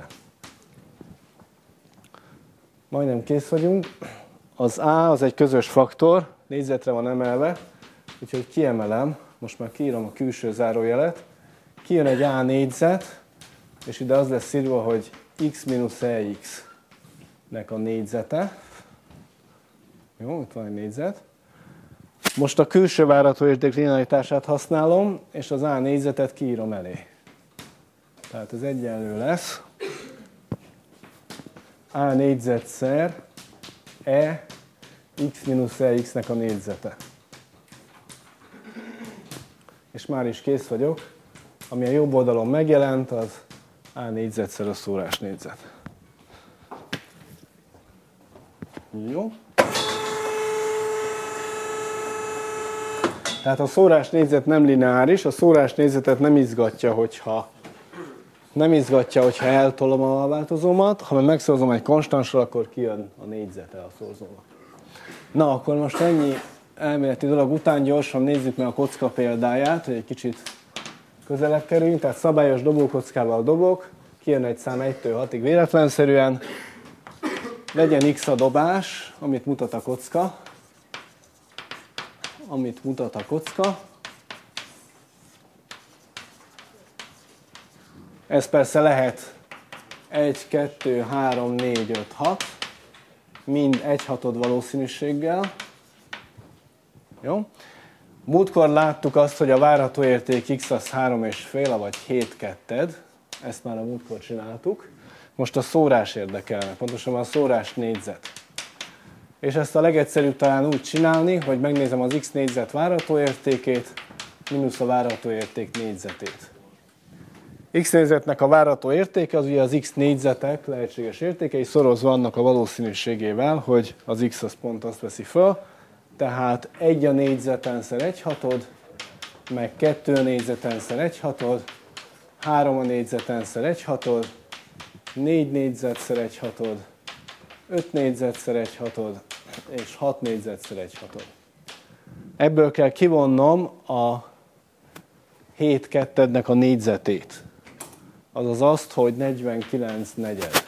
Majdnem kész vagyunk. Az A az egy közös faktor, négyzetre van emelve, úgyhogy kiemelem, most már kiírom a külső zárójelet, kijön egy A négyzet, és ide az lesz írva, hogy X mínusz EX-nek a négyzete. Jó, itt van egy négyzet. Most a külső várható érték linearitását használom, és az A négyzetet kiírom elé. Tehát ez egyenlő lesz A négyzetszer E X mínusz EX-nek a négyzete. És már is kész vagyok. Ami a jobb oldalon megjelent, az A négyzetszer a szórás négyzet. Jó. Tehát a szórás négyzet nem lineáris, a szórás négyzetet nem izgatja, hogyha eltolom a valváltozómat, ha megszorzom egy konstansra, akkor kijön a négyzete a szorzónak. Na, akkor most ennyi elméleti dolog után gyorsan nézzük meg a kocka példáját, hogy egy kicsit közelebb kerüljünk. Tehát szabályos dobókockával dobok, kijön egy szám 1-től 6-ig véletlenszerűen, legyen X a dobás, amit mutat a kocka. Ez persze lehet 1, 2, 3, 4, 5, 6, mind 1/6 valószínűséggel. Jó? Múltkor láttuk azt, hogy a várható érték X az 3,5, vagy 7/2, ezt már a múltkor csináltuk. Most a szórás érdekelne, pontosabban a szórás négyzet. És ezt a legegyszerűbb talán úgy csinálni, hogy megnézem az X négyzet várható értékét, mínusz a várható érték négyzetét. X négyzetnek a várható értéke az ugye az X négyzetek lehetséges értékei szorozva annak a valószínűségével, hogy az X az pont azt veszi föl. Tehát 1 a négyzeten szer 1/6, meg 2 a négyzeten szer 1/6, 3 a négyzeten szer 1/6, 4 négyzetszer 1/6, 5 négyzetszer 1/6, és 6 négyzetszer 1/6. Ebből kell kivonnom a 7/2-nek a négyzetét. Azaz azt, hogy 49 negyed.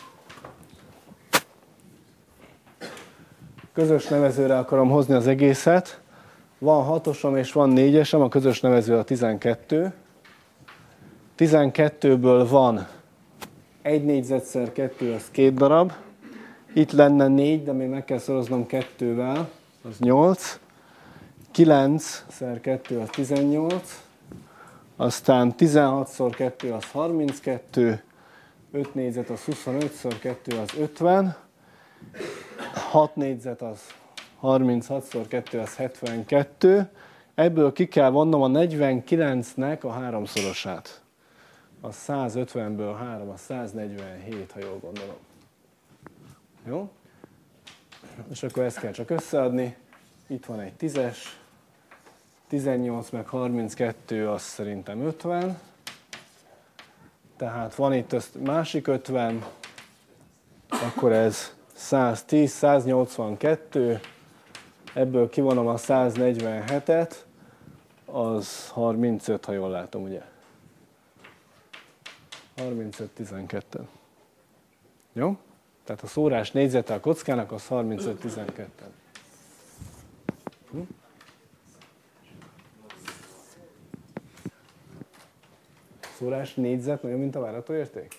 Közös nevezőre akarom hozni az egészet. Van 6-osom és van 4-esem, a közös nevező a 12. 12-ből van 1 négyzetszer 2, az 2 darab. Itt lenne 4, de még meg kell szoroznom 2-vel, az 8. 9-szer 2 az 18. Aztán 16-szor-2 az 32, 5 négyzet az 25-szor-2 az 50, 6 négyzet az 36-szor-2 az 72, ebből ki kell vonnom a 49-nek a háromszorosát. A 150-ből 3, a 147, ha jól gondolom. Jó? És akkor ezt kell csak összeadni. Itt van egy 10-es. 18 meg 32, az szerintem 50. Tehát van itt másik 50, akkor ez 110, 182, ebből kivonom a 147-et, az 35, ha jól látom, ugye? 35-12. Jó? Tehát a szórás négyzete a kockának az 35-12. Szórás négyzet nagyon, mint a várható érték?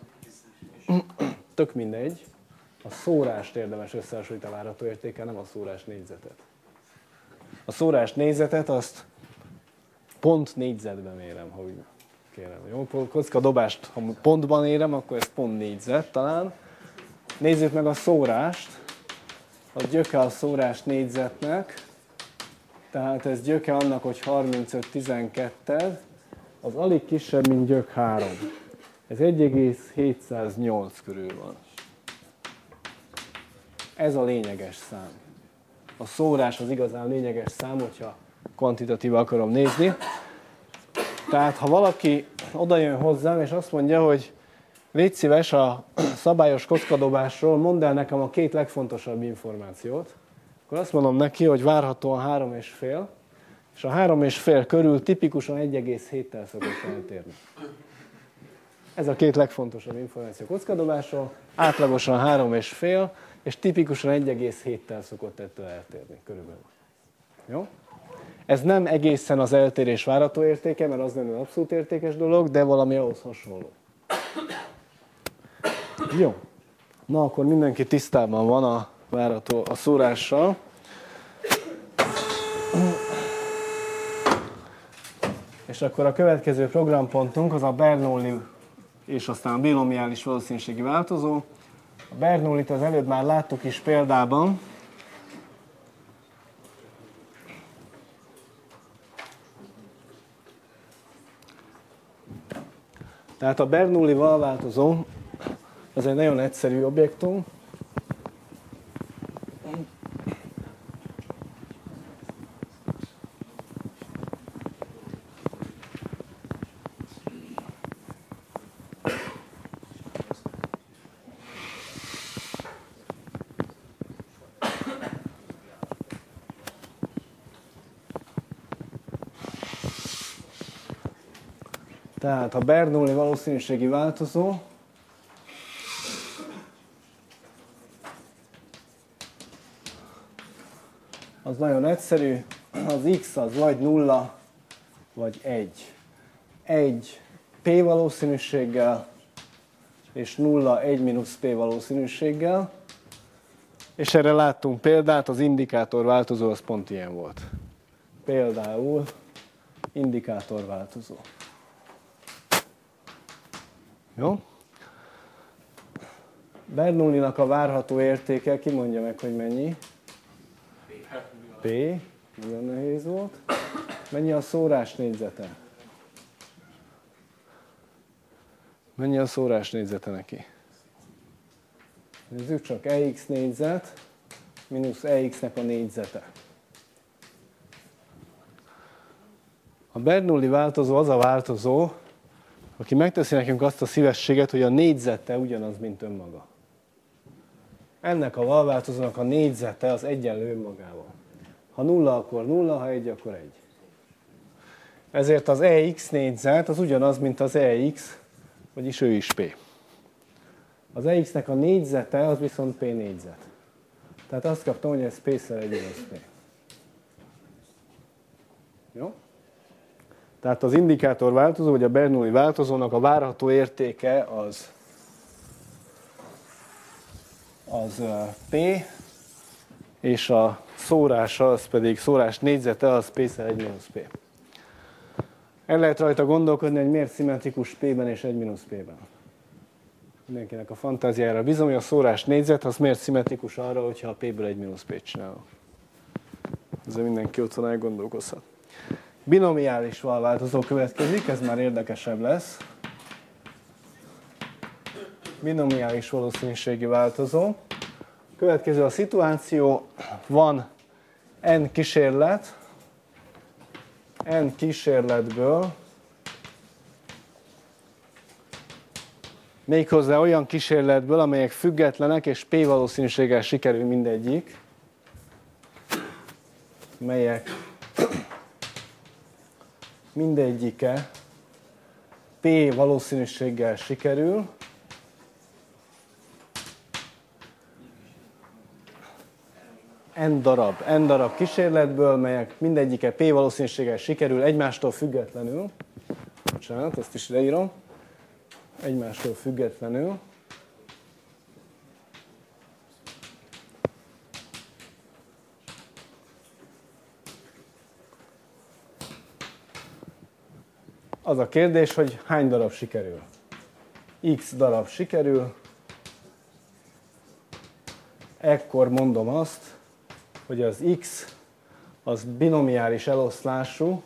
Tök mindegy. A szórást érdemes összehasonlítani a várható értékkel, nem a szórás négyzetet. A szórás négyzetet azt pont négyzetben mérem, ha úgy kérem. Jó, kockadobást, ha pontban érem, akkor ez pont négyzet talán. Nézzük meg a szórást. A gyöke a szórás négyzetnek, tehát ez gyöke annak, hogy 35-12, az alig kisebb, mint gyök 3. Ez 1,708 körül van. Ez a lényeges szám. A szórás az igazán lényeges szám, hogyha kvantitatív akarom nézni. Tehát, ha valaki oda jön hozzám, és azt mondja, hogy légy szíves a szabályos kockadobásról, mondd el nekem a 2 legfontosabb információt, akkor azt mondom neki, hogy várhatóan 3,5, és a 3,5 körül tipikusan 1,7-tel szokott eltérni. Ez a 2 legfontosabb információ kockadobásról, átlagosan 3,5, és tipikusan 1,7-tel szokott ettől eltérni körülbelül. Jó? Ez nem egészen az eltérés várható értéke, mert az nem egy abszolút értékes dolog, de valami ahhoz hasonló. Jó. Na, akkor mindenki tisztában van a szórással. És akkor a következő programpontunk az a Bernoulli és aztán a binomiális valószínűségi változó. A Bernoullit az előbb már láttuk is példában. Tehát a Bernoulli valváltozó az egy nagyon egyszerű objektum. Tehát a Bernoulli valószínűségi változó az nagyon egyszerű, az x az vagy 0, vagy 1. 1 p valószínűséggel, és 0 1 mínusz p valószínűséggel. És erre láttunk példát, az indikátor változó az pont ilyen volt. Például indikátor változó. Jó? Bernoullinak a várható értéke, ki mondja meg, hogy mennyi? P. Nagyon nehéz volt. Mennyi a szórás négyzete? Mennyi a szórás négyzete neki? Nézzük csak, EX négyzet mínusz EX-nek a négyzete. A Bernoulli változó az a változó, aki megteszi nekünk azt a szívességet, hogy a négyzete ugyanaz, mint önmaga. Ennek a valváltozónak a négyzete az egyenlő önmagával. Ha 0, akkor 0, ha 1, akkor 1. Ezért az EX négyzet az ugyanaz, mint az EX, vagyis ő is P. Az EX-nek a négyzete az viszont P négyzet. Tehát azt kaptam, hogy ez P-szer 1 minus P. Jó? Tehát az indikátor változó, vagy a Bernoulli változónak a várható értéke az P, és a szórása, az pedig szórás négyzete, az P-szer 1 minus P. El lehet rajta gondolkodni, hogy miért szimmetrikus P-ben és 1 minus P-ben. Mindenkinek a fantáziára bízom, hogy a szórás négyzet az miért szimmetrikus arra, hogyha a P-ből 1 minus P-t csinálok. Ezzel mindenki otthon elgondolkozhat. Binomiális valváltozó következik, ez már érdekesebb lesz. Binomiális valószínűségi változó. Következő a szituáció, van n kísérlet, n kísérletből, méghozzá olyan kísérletből, amelyek függetlenek, és p valószínűséggel sikerül mindegyik, melyek mindegyike p valószínűséggel sikerül, n darab kísérletből, melyek mindegyike p valószínűséggel sikerül egymástól függetlenül. Bocsánat, ezt is leírom. Egymástól függetlenül. az a kérdés, hogy hány darab sikerül. X darab sikerül, ekkor mondom azt, hogy az X az binomiális eloszlású,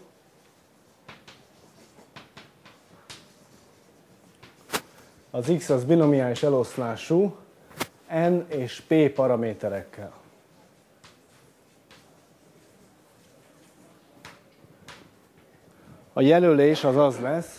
az X az binomiális eloszlású N és P paraméterekkel. A jelölés az az lesz,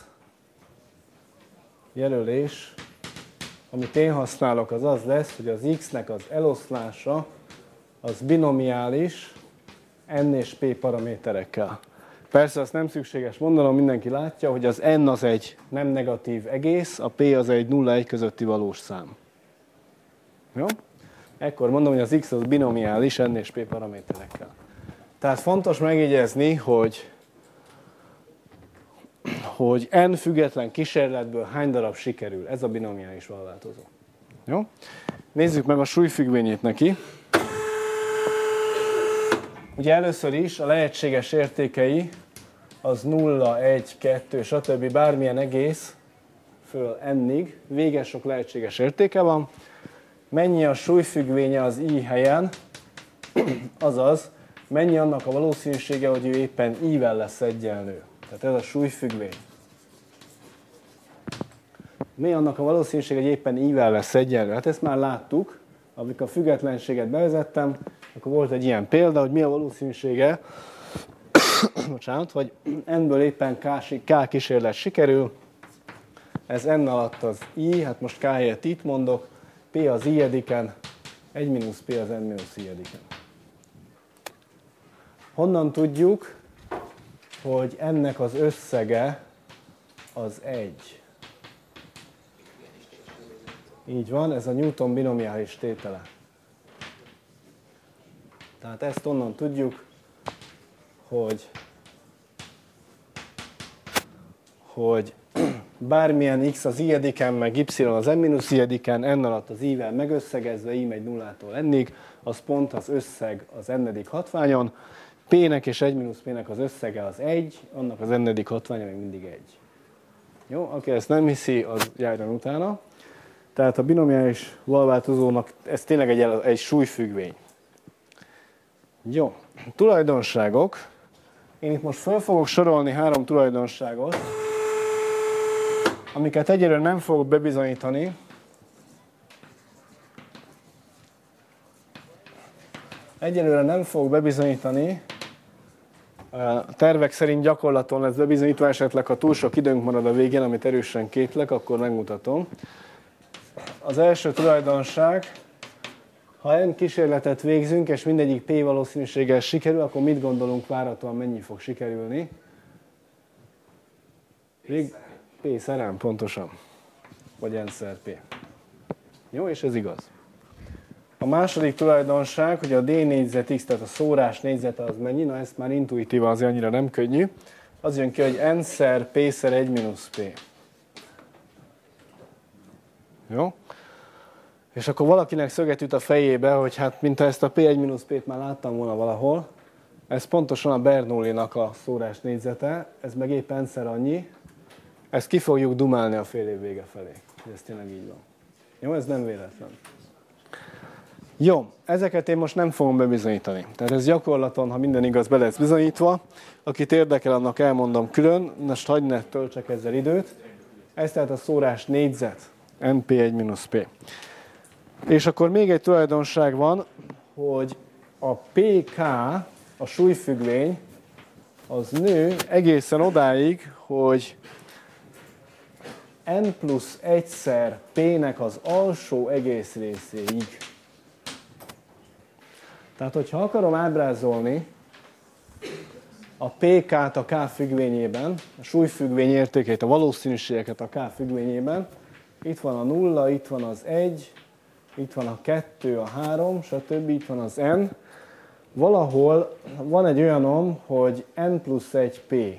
amit én használok, az az lesz, hogy az X-nek az eloszlása az binomiális N és P paraméterekkel. Persze azt nem szükséges mondanom, mindenki látja, hogy az N az egy nem negatív egész, a P az egy 0-1 közötti valós szám. Jó? Ekkor mondom, hogy az X az binomiális N és P paraméterekkel. Tehát fontos megjegyezni, hogy N független kísérletből hány darab sikerül. Ez a binomiális valváltozó. Jó? Nézzük meg a súlyfüggvényét neki. Ugye először is a lehetséges értékei az 0, 1, 2, stb. Bármilyen egész föl n-ig, véges sok lehetséges értéke van. Mennyi a súlyfüggvénye az i helyen, azaz mennyi annak a valószínűsége, hogy ő éppen i-vel lesz egyenlő. Tehát ez a súlyfüggvény. Mi annak a valószínűsége, hogy éppen i-vel lesz egyenlő? Hát ezt már láttuk, amikor a függetlenséget bevezettem, akkor volt egy ilyen példa, hogy mi a valószínűsége, hogy n-ből éppen k kísérlet sikerül. Ez n alatt az i, hát most k helyett itt mondok, p az i-ediken, 1 mínusz p az n mínusz i-ediken. Honnan tudjuk, hogy ennek az összege az 1? Így van, ez a Newton binomiális tétele. Tehát ezt onnan tudjuk, hogy bármilyen x az i-ediken, meg y az n-i-ediken, n alatt az i-vel megösszegezve, i megy 0-tól n-ig, az pont az összeg az n-edik hatványon, p-nek és 1 p-nek az összege az 1, annak az n-edik hatványa még mindig 1. Jó, aki ezt nem hiszi, az járjon utána. Tehát a binomiális valváltozónak ez tényleg egy súlyfüggvény. Jó, tulajdonságok. Én itt most fel fogok sorolni 3 tulajdonságot, amiket egyelőre nem fogok bebizonyítani. A tervek szerint gyakorlaton lesz bebizonyítva, esetleg ha túl sok időnk marad a végén, amit erősen kétlek, akkor megmutatom. Az első tulajdonság, ha n kísérletet végzünk, és mindegyik p valószínűséggel sikerül, akkor mit gondolunk várhatóan mennyi fog sikerülni? P szerem, pontosan. Vagy n-szer p. Jó, és ez igaz. A második tulajdonság, hogy a d négyzet x, tehát a szórás négyzete az mennyi, na ezt már intuitívan azért annyira nem könnyű. Az jön ki, hogy n-szer p-szer 1 mínusz p. Jó? És akkor valakinek szöget üt a fejébe, hogy hát mintha ezt a p1-p-t már láttam volna valahol, ez pontosan a Bernoullinak a szórás négyzete, ez meg épp n-szer annyi, ezt ki fogjuk dumálni a fél év vége felé. Ez tényleg így van. Jó, ez nem véletlen. Jó, ezeket én most nem fogom bebizonyítani. Tehát ez gyakorlaton, ha minden igaz, be lesz bizonyítva. Akit érdekel, annak elmondom külön, most hagyd ne töltsek ezzel időt. Ez tehát a szórás négyzet, np1-p. És akkor még egy tulajdonság van, hogy a pk, a súlyfüggvény, az nő egészen odáig, hogy n plusz 1-szer p-nek az alsó egész részéig. Tehát, hogyha akarom ábrázolni a pk-t a k függvényében, a súlyfüggvény értékeit, a valószínűségeket a k függvényében, itt van a 0, itt van az 1, itt van a 2, a 3, stb. Itt van az n. Valahol van egy olyanom, hogy n plusz 1p.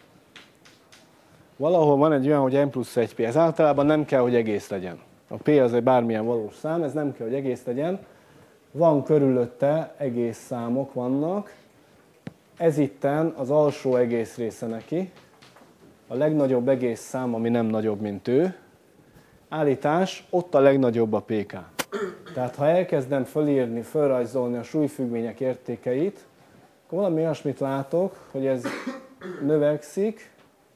Valahol van egy olyan, hogy n plusz 1p. Ez általában nem kell, hogy egész legyen. A p az egy bármilyen valós szám, ez nem kell, hogy egész legyen. Van körülötte, egész számok vannak. Ez itten az alsó egész része neki. a legnagyobb egész szám, ami nem nagyobb, mint ő. Állítás, ott a legnagyobb a PK. Tehát ha elkezdem fölírni, fölrajzolni a súlyfüggvények értékeit, akkor valami olyasmit látok, hogy ez növekszik,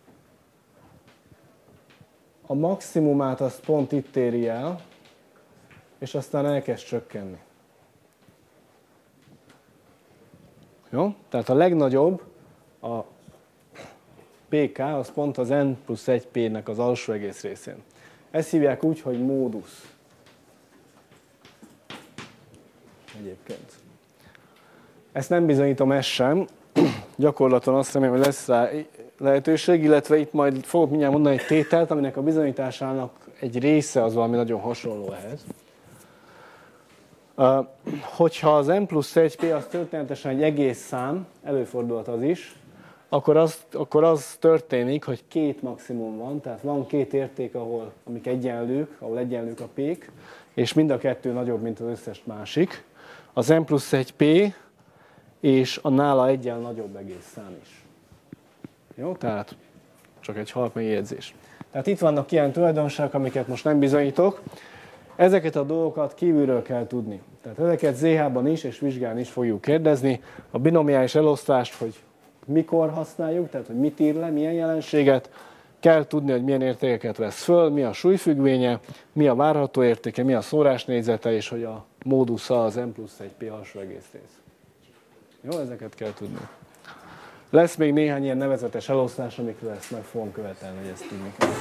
a maximumát azt pont itt éri el, és aztán elkezd csökkenni. Jó? Tehát a legnagyobb, a PK, az pont az N plusz 1P-nek az alsó egész részén. Ezt hívják úgy, hogy módusz. Egyébként. Ezt nem bizonyítom, ez sem. Gyakorlaton azt remélem, hogy lesz rá lehetőség, illetve itt majd fogok mindjárt mondani egy tételt, aminek a bizonyításának egy része az valami nagyon hasonló ehhez. Hogyha az N plusz 1P az történetesen egy egész szám, előfordulhat az is, akkor az történik, hogy két maximum van, tehát van két érték, amik egyenlők, ahol egyenlők a P-k, és mind a kettő nagyobb, mint az összes másik. Az N plusz 1P és a nála egyen nagyobb egész szám is. Jó, tehát csak egy halk megjegyzés. Tehát itt vannak ilyen tulajdonságok, amiket most nem bizonyítok. Ezeket a dolgokat kívülről kell tudni. Tehát ezeket ZH-ban is és vizsgálni is fogjuk kérdezni. A binomiális elosztást, hogy mikor használjuk, tehát hogy mit ír le, milyen jelenséget, kell tudni, hogy milyen értékeket vesz föl, mi a súlyfüggvénye, mi a várható értéke, mi a szórásnégyzete, és hogy a módusza az N plusz 1P alsó egész rész. Jó, ezeket kell tudni. Lesz még néhány ilyen nevezetes elosztás, amikről ezt meg fogom követelni, hogy ezt tudni kell.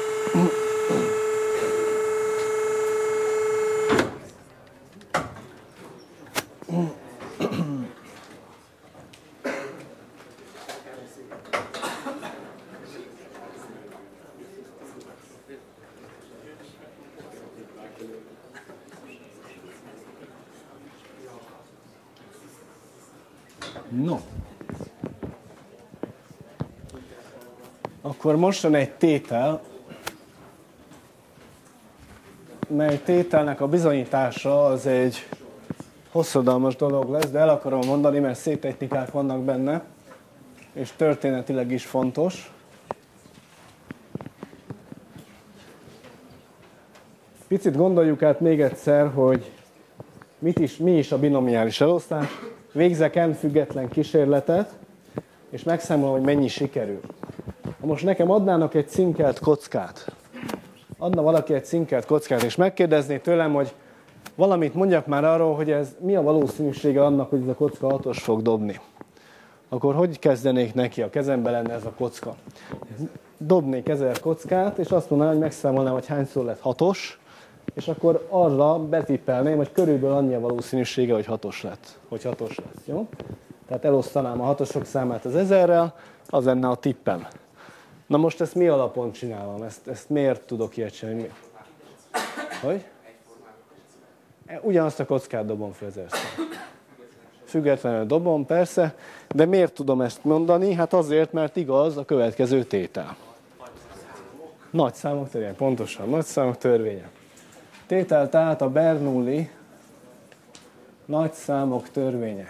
No. Akkor most jön egy tétel, mely tételnek a bizonyítása az egy hosszadalmas dolog lesz, de el akarom mondani, mert szép technikák vannak benne, és történetileg is fontos. Picit gondoljuk át még egyszer, hogy mi is a binomiális elosztás. Végzek n független kísérletet, és megszámolom, hogy mennyi sikerül. Ha most nekem adnának egy cinkelt kockát, adna valaki egy cinkelt kockát, és megkérdezné tőlem, hogy valamit mondjak már arról, hogy ez mi a valószínűsége annak, hogy ez a kocka 6-os fog dobni. Akkor hogy kezdenék neki, a kezemben lenne ez a kocka? Dobnék 1000 kockát, és azt mondanám, hogy megszámolnám, hogy hányszor lett 6-os, és akkor arra betippelném, hogy körülbelül annyi a valószínűsége, hogy 6-os lett. Hogy 6-os lesz, jó? Tehát elosztanám a 6-osok számát az 1000-rel, az lenne a tippem. Na most ezt mi alapon csinálom? Ezt miért tudok ilyet csinálni? Hogy? Ugyanazt a kockát dobom fel 1000-szer. Függetlenül dobom, persze, de miért tudom ezt mondani? Hát azért, mert igaz a következő tétel. Nagyszámok törvénye, pontosan, nagyszámok törvénye. Tétel tehát a Bernoulli nagyszámok törvénye.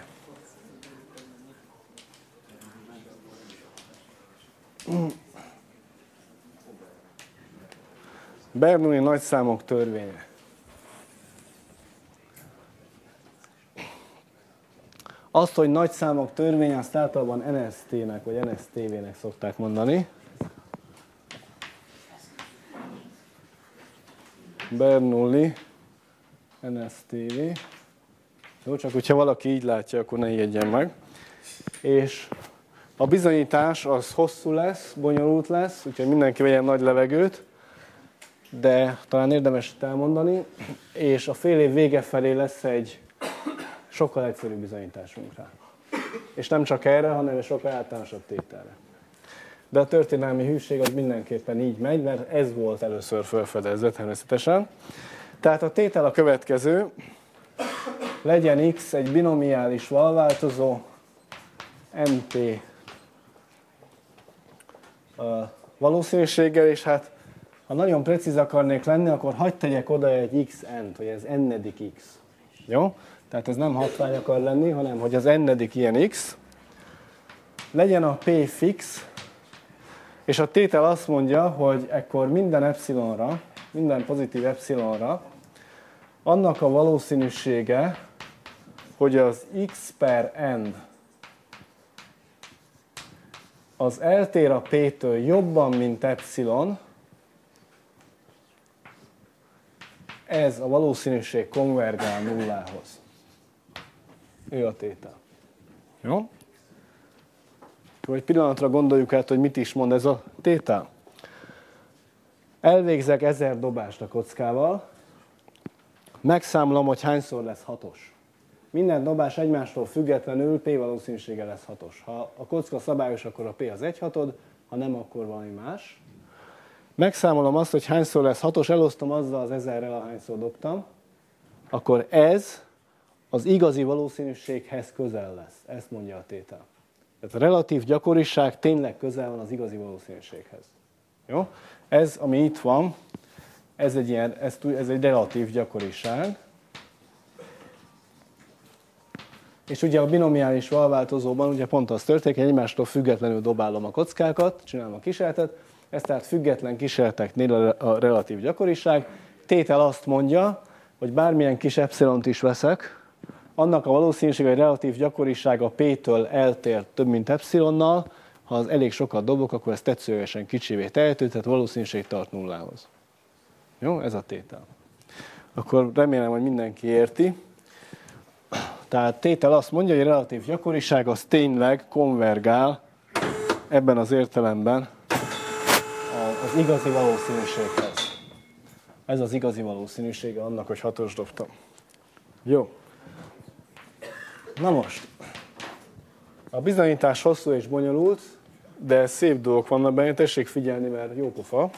Bernoulli nagyszámok törvénye. Azt, hogy nagyszámok törvénye, azt általában NST-nek vagy NSTV-nek szokták mondani. Bernoulli, NSTV. Jó, csak hogyha valaki így látja, akkor ne ijedjen meg. És a bizonyítás az hosszú lesz, bonyolult lesz, úgyhogy mindenki vegyen nagy levegőt, de talán érdemes elmondani, és a fél év vége felé lesz egy sokkal egyszerűbb bizonyításunk rá. És nem csak erre, hanem sokkal általánosabb tételre. De a történelmi hűség az mindenképpen így megy, mert ez volt először felfedezve természetesen. Tehát a tétel a következő, legyen x egy binomiális valváltozó, np valószínűséggel, és hát ha nagyon precíz akarnék lenni, akkor hadd tegyek oda egy xn-t, hogy ez n-edik x. Jó? Tehát ez nem hatvány akar lenni, hanem hogy az n-edik ilyen x. Legyen a p fix, És a tétel azt mondja, hogy ekkor minden epszilonra, minden pozitív epszilonra, annak a valószínűsége, hogy az x per n az eltér a p-től jobban, mint epszilon, ez a valószínűség konvergál nullához. Ő a tétel. Jó? Egy pillanatra gondoljuk át, hogy mit is mond ez a tétel. Elvégzek 1000 dobást a kockával, megszámolom, hogy hányszor lesz 6-os. Minden dobás egymástól függetlenül P valószínűsége lesz 6-os. Ha a kocka szabályos, akkor a P az 1/6, ha nem, akkor valami más. Megszámolom azt, hogy hányszor lesz 6-os, elosztom azzal az 1000-rel, ahányszor dobtam, akkor ez az igazi valószínűséghez közel lesz. Ezt mondja a tétel. Tehát a relatív gyakoriság tényleg közel van az igazi valószínűséghez. Jó? Ez, ami itt van, ez egy relatív gyakoriság. És ugye a binomiális valváltozóban ugye pont az történik, hogy egymástól függetlenül dobálom a kockákat, csinálom a kísérletet, ez tehát független kísérleteknél a relatív gyakoriság. Tétel azt mondja, hogy bármilyen kis epszilont is veszek, annak a valószínűsége, hogy relatív gyakorisága P-től eltér több, mint epszilonnal, ha az elég sokat dobok, akkor ez tetszőlegesen kicsivé tehető, tehát valószínűség tart nullához. Jó, ez a tétel. Akkor remélem, hogy mindenki érti. Tehát tétel azt mondja, hogy a relatív gyakoriság az tényleg konvergál ebben az értelemben az igazi valószínűséghez. Ez az igazi valószínűsége annak, hogy 6-os dobtam. Jó. Na most, a bizonyítás hosszú és bonyolult, de szép dolgok vannak benne, tessék figyelni, mert jó pofa.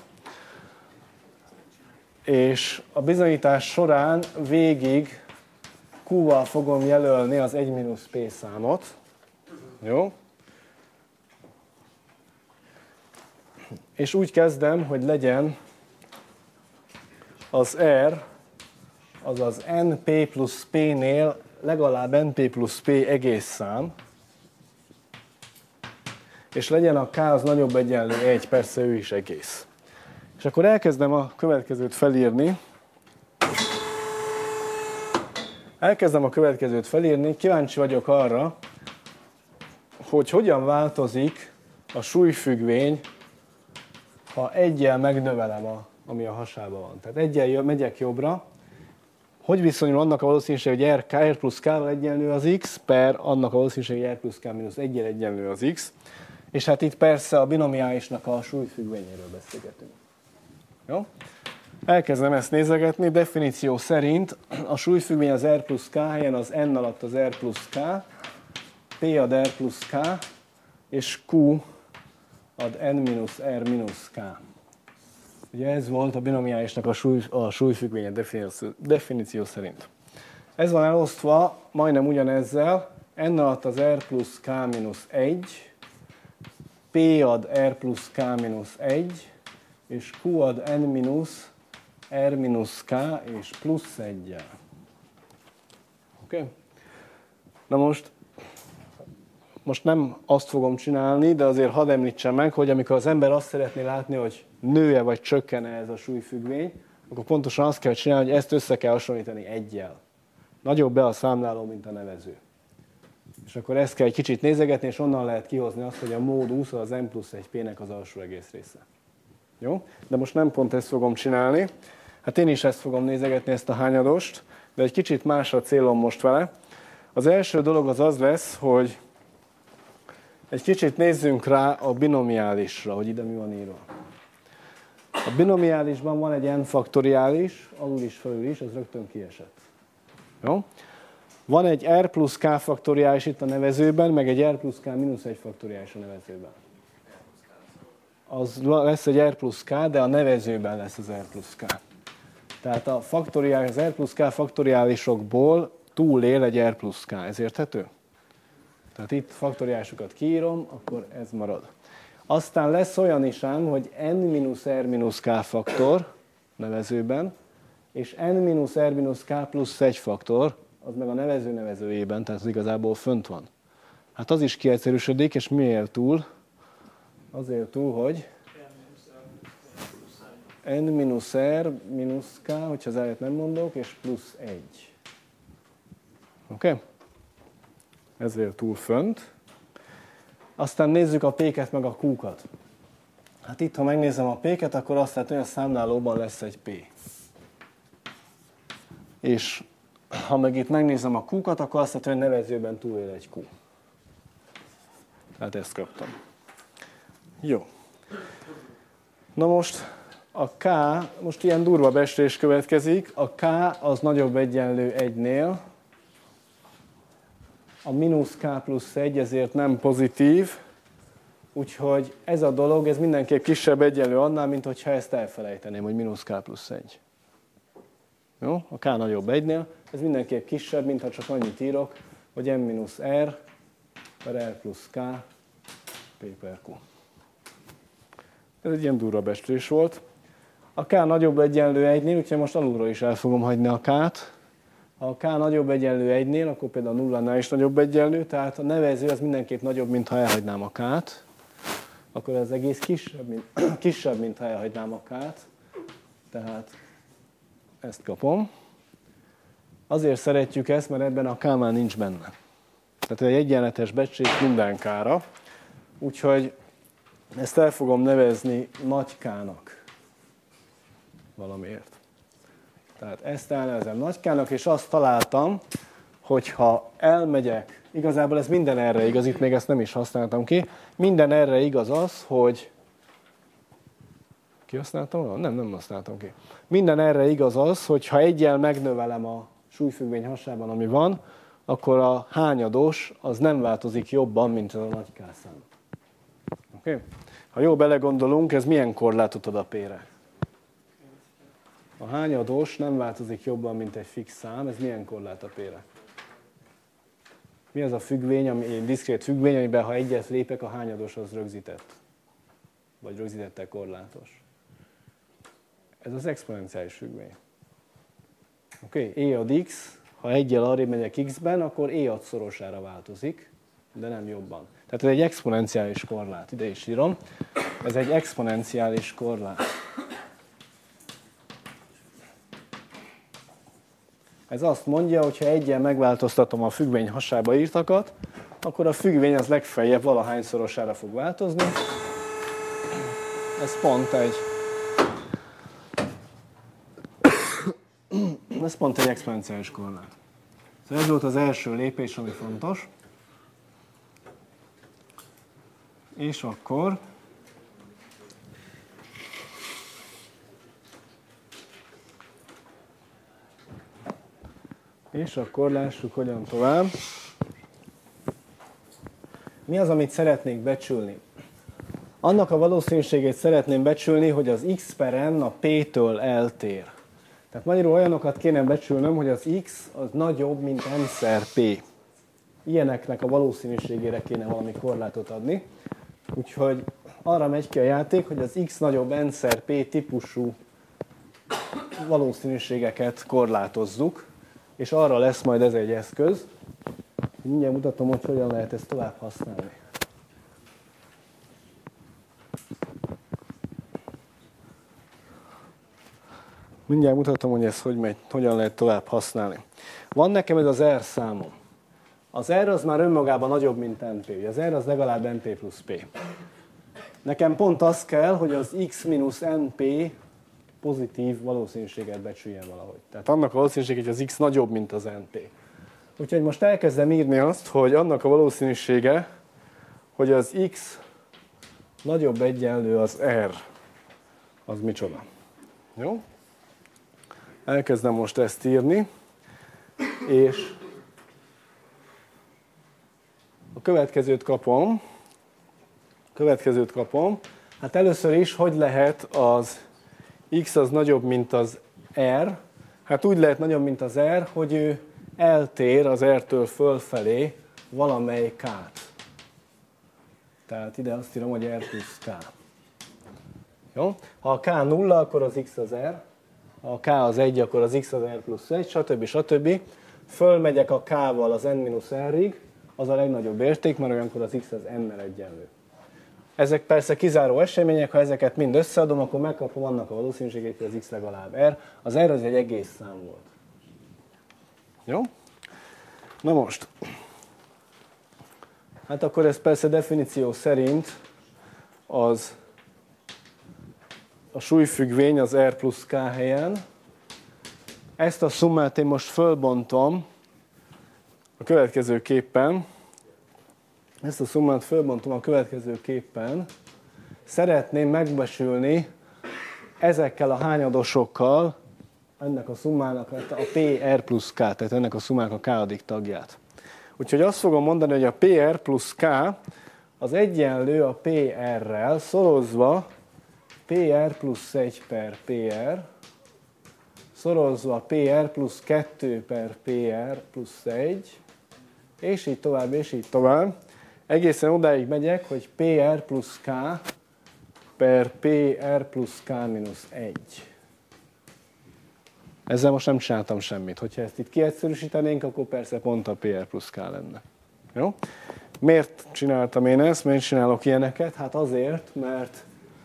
És a bizonyítás során végig Q-val fogom jelölni az 1-P számot. Jó? És úgy kezdem, hogy legyen az R, azaz NP plusz P-nél legalább NP plusz P egész szám, és legyen a K az nagyobb egyenlő 1, persze ő is egész. És akkor elkezdem a következőt felírni. Kíváncsi vagyok arra, hogy hogyan változik a súlyfüggvény, ha egyel megnövelem, ami a hasában van. Tehát egyel megyek jobbra, hogy viszonyul annak a valószínűség, hogy R plusz K-val egyenlő az X, per annak a valószínűség, hogy R plusz K mínusz 1-jel egyenlő az X. És hát itt persze a binomiálisnak a súlyfüggvényéről beszélgetünk. Jó? Elkezdem ezt nézegetni, definíció szerint a súlyfüggvény az R plusz K helyen az N alatt az R plusz K, P ad R plusz K, és Q ad N minusz R minusz K. Ugye ez volt a binomiálisnak a súlyfüggvénye definíció szerint. Ez van elosztva majdnem ugyanezzel, N alatt az R plusz K mínusz 1, P ad R plusz K mínusz 1, és Q ad N mínusz R mínusz K és plusz 1-jel. Oké? Na most nem azt fogom csinálni, de azért hadd említsem meg, hogy amikor az ember azt szeretné látni, hogy nő-e vagy csökken-e ez a súlyfüggvény, akkor pontosan azt kell csinálni, hogy ezt össze kell hasonlítani 1-jel. Nagyobb be a számláló, mint a nevező. És akkor ezt kell egy kicsit nézegetni, és onnan lehet kihozni azt, hogy a módusz az n plusz 1p-nek az alsó egész része. Jó? De most nem pont ezt fogom csinálni. Hát én is ezt fogom nézegetni, ezt a hányadost, de egy kicsit más a célom most vele. Az első dolog az lesz, hogy egy kicsit nézzünk rá a binomiálisra, hogy ide mi van írva. A binomiálisban van egy n faktoriális, alul is, felül is, az rögtön kiesett. Jó? Van egy r plusz k faktoriális itt a nevezőben, meg egy r plusz k mínusz 1 faktoriális a nevezőben. Az lesz egy r plusz k, de a nevezőben lesz az r plusz k. Tehát a faktoriális, az r plusz k faktoriálisokból túlél egy r plusz k. Ez érthető? Tehát itt faktoriálisokat kiírom, akkor ez marad. Aztán lesz olyan is ám, hogy n mínusz r mínusz k faktor nevezőben, és n mínusz r mínusz k plusz 1 faktor, az meg a nevező nevezőjében, tehát az igazából fönt van. Hát az is kiegyszerűsödik, és miért túl? Azért túl, hogy n-r mínusz k, hogyha az eljött nem mondok, és plusz 1. Oké? Ezért túl fönt. Aztán nézzük a p-ket meg a q-kat. Hát itt, ha megnézem a p-ket, akkor azt látni, hogy a számlálóban lesz egy p. És ha meg itt megnézem a q-kat, akkor azt látni, hogy nevezőben túlél egy q. Tehát ezt kaptam. Jó. Na most a k, most ilyen durva becslés következik, a k az nagyobb egyenlő 1-nél, a mínusz k plusz 1 ezért nem pozitív, úgyhogy ez a dolog, ez mindenképp kisebb egyenlő annál, mint hogyha ezt elfelejteném, hogy mínusz k plusz 1. Jó? A k nagyobb 1-nél, ez mindenképp kisebb, mintha csak annyit írok, hogy m mínusz r per r plusz k p per q. Ez egy ilyen durva becslés volt. A k nagyobb egyenlő 1-nél, úgyhogy most alulról is el fogom hagyni a k-t. Ha a k nagyobb egyenlő 1-nél, akkor például a nullánál is nagyobb egyenlő, tehát a nevező az mindenképp nagyobb, mint ha elhagynám a k-t. Akkor ez egész kisebb, mint ha elhagynám a k-t. Tehát ezt kapom. Azért szeretjük ezt, mert ebben a k már nincs benne. Tehát egy egyenletes becslés minden k-ra. Úgyhogy ezt el fogom nevezni nagy k-nak valamiért. Tehát ezt elnevezem nagy k-nak, és azt találtam, hogy ha elmegyek, igazából ez minden erre igaz, itt még ezt nem is használtam ki, minden erre igaz az, hogy... Kihasználtam volna? Nem használtam ki. Minden erre igaz az, hogy ha egyel megnövelem a súlyfüggvény hasában, ami van, akkor a hányados az nem változik jobban, mint az a nagy k-szám. Okay? Ha jól belegondolunk, ez milyen korlátot ad a p-re? A hányados nem változik jobban, mint egy fix szám, ez milyen korlát a p-re? Mi az a függvény, egy diszkrét függvény, amiben ha egyet lépek, a hányados az rögzített? Vagy rögzítettel korlátos? Ez az exponenciális függvény. Oké, e ad x, ha egyel arrébb megyek x-ben, akkor e ad szorosára változik, de nem jobban. Tehát ez egy exponenciális korlát, ide is írom. Ez egy exponenciális korlát. Ez azt mondja, hogy ha egyel megváltoztatom a függvény hasába írtakat, akkor a függvény az legfeljebb valahányszorosára fog változni. Ez pont egy exponenciális korlát. Szóval ez volt az első lépés, ami fontos. És akkor lássuk, hogyan tovább. Mi az, amit szeretnék becsülni? Annak a valószínűségét szeretném becsülni, hogy az x per n a p-től eltér. Tehát magyarul olyanokat kéne becsülnöm, hogy az x az nagyobb, mint n-szer p. Ilyeneknek a valószínűségére kéne valami korlátot adni. Úgyhogy arra megy ki a játék, hogy az x nagyobb n-szer p típusú valószínűségeket korlátozzuk, és arra lesz majd ez egy eszköz. Mindjárt mutatom, hogy hogyan lehet ezt tovább használni. Mindjárt mutatom, hogy ez hogy megy, hogyan lehet tovább használni. Van nekem ez az R számom. Az R az már önmagában nagyobb, mint NP. Az R az legalább NP plusz P. Nekem pont az kell, hogy az X minusz NP pozitív valószínűséget becsüljen valahogy. Tehát annak a valószínűség, hogy az X nagyobb, mint az NP. Úgyhogy most elkezdem írni azt, hogy annak a valószínűsége, hogy az X nagyobb egyenlő az R. Az micsoda? Jó? Elkezdem most ezt írni, és a következőt kapom. Hát először is, hogy lehet az X az nagyobb, mint az R? Hát úgy lehet nagyobb, mint az R, hogy ő eltér az R-től fölfelé valamely K-t. Tehát ide azt írom, hogy R plusz K. Jó? Ha a K nulla, akkor az X az R. Ha a K az 1, akkor az X az R plusz 1, stb. Fölmegyek a K-val az N-R-ig, az a legnagyobb érték, mert olyankor az X az N-nel egyenlő. Ezek persze kizáró események, ha ezeket mind összeadom, akkor megkapom annak a valószínűségét, hogy az x legalább r. Az r az egy egész szám volt. Jó? Na most. Hát akkor ez persze definíció szerint az a súlyfüggvény az r plusz k helyen. Ezt a szummát én most fölbontom a következőképpen. Szeretném megbesülni ezekkel a hányadosokkal ennek a szummának a PR plusz K, tehát ennek a szummának a K-adik tagját. Úgyhogy azt fogom mondani, hogy a PR plusz K az egyenlő a PR-rel szorozva PR plusz 1 per PR, szorozva PR plusz 2 per PR plusz 1, és így tovább, és így tovább. Egészen odáig megyek, hogy PR plusz K per PR plusz K mínusz 1. Ezzel most nem csináltam semmit. Hogyha ezt itt kiegyszerűsítenénk, akkor persze pont a PR plusz K lenne. Jó? Miért csináltam én ezt? Miért csinálok ilyeneket? Hát azért, mert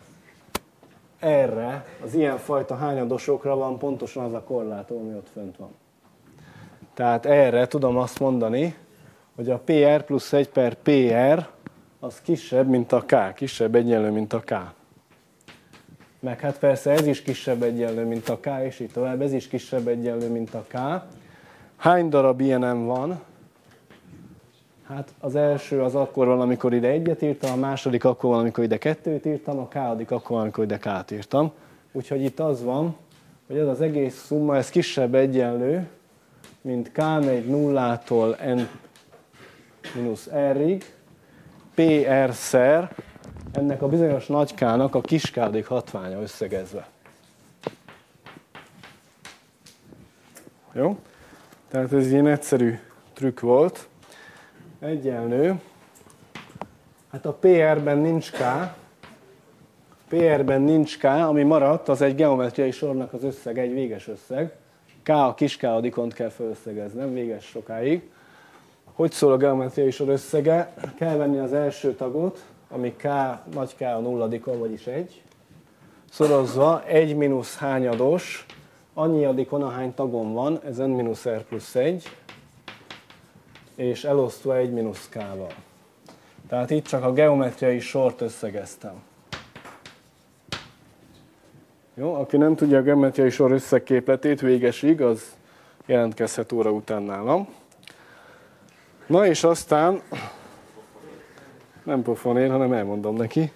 erre, az ilyenfajta hányadosokra van pontosan az a korlátom, ami ott fönt van. Tehát erre tudom azt mondani, hogy a PR plusz 1 per PR az kisebb, mint a K, kisebb egyenlő, mint a K. Meg hát persze ez is kisebb egyenlő, mint a K, és így tovább, ez is kisebb egyenlő, mint a K. Hány darab ilyenem van? Hát az első az akkor van, amikor ide 1-et írtam, a második akkor van, amikor ide 2-t írtam, a K-adik akkor van, amikor ide K-t írtam. Úgyhogy itt az van, hogy ez az egész szumma, ez kisebb egyenlő, mint K megy nullától N mínusz R-ig, PR-szer ennek a bizonyos nagy K-nak a kis K-dik hatványa összegezve. Jó? Tehát ez ilyen egyszerű trükk volt. Egyenlő. Hát a PR-ben nincs K. PR-ben nincs K, ami maradt, az egy geometriai sornak az összeg, egy véges összeg. K a kis K-adikont kell felösszegeznem, véges sokáig. Hogy szól a geometriai sor összege? Kell venni az első tagot, ami K, nagy K a nulladikon, vagyis 1, szorozva 1 mínusz hányados, annyi adikon, ahány tagom van, ez N mínusz R plusz 1, és elosztva 1 mínusz K-val. Tehát itt csak a geometriai sort összegeztem. Jó, aki nem tudja a geometriai sor összegképletét végesig, az jelentkezhet óra után nálam. Na és aztán, nem pofonér, hanem elmondom neki,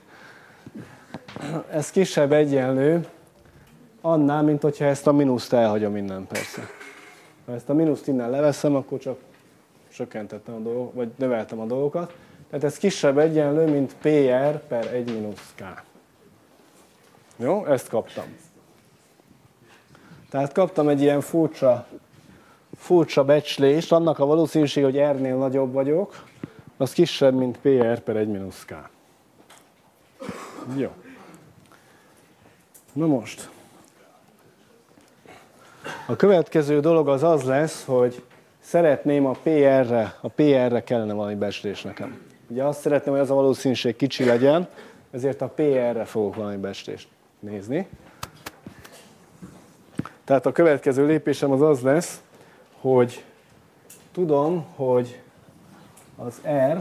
ez kisebb egyenlő annál, mint hogyha ezt a mínuszt elhagyom innen persze. Ha ezt a mínuszt innen leveszem, akkor csak csökkentettem a dolgokat, vagy növeltem a dolgokat. Tehát ez kisebb egyenlő, mint PR per 1 mínusz K. Jó, ezt kaptam. Tehát kaptam egy ilyen furcsa becslést, annak a valószínűség, hogy R-nél nagyobb vagyok, az kisebb, mint PR per 1 mínusz K. Jó. Na most. A következő dolog az lesz, hogy szeretném a PR-re kellene valami becslés nekem. Ugye azt szeretném, hogy az a valószínűség kicsi legyen, ezért a PR-re fogok valami becslést nézni. Tehát a következő lépésem az lesz, hogy tudom, hogy az R,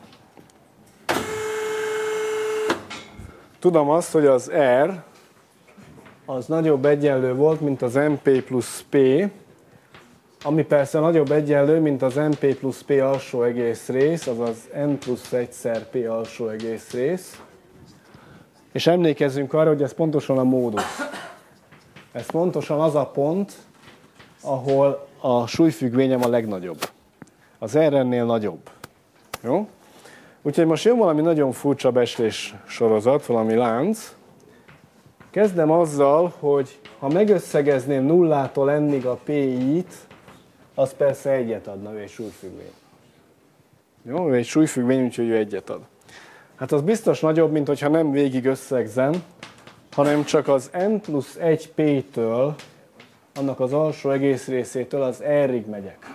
tudom azt, hogy az R az nagyobb egyenlő volt, mint az MP plusz P, ami persze nagyobb egyenlő, mint az MP plusz P alsó egész rész, azaz N plusz 1-szer P alsó egész rész. És emlékezzünk arra, hogy ez pontosan a módusz. Ez pontosan az a pont, ahol a súlyfüggvényem a legnagyobb. Az R-nél nagyobb. Jó? Úgyhogy most jön valami nagyon furcsa becslés sorozat, valami lánc. Kezdem azzal, hogy ha megösszegezném nullától n-ig a P-t, az persze egyet adna, ő egy súlyfüggvény. Jó, ő egy súlyfüggvény, úgyhogy ő egyet ad. Hát az biztos nagyobb, mint hogyha nem végig összegzem, hanem csak az n plusz 1 P-től, annak az alsó egész részétől az R-ig megyek.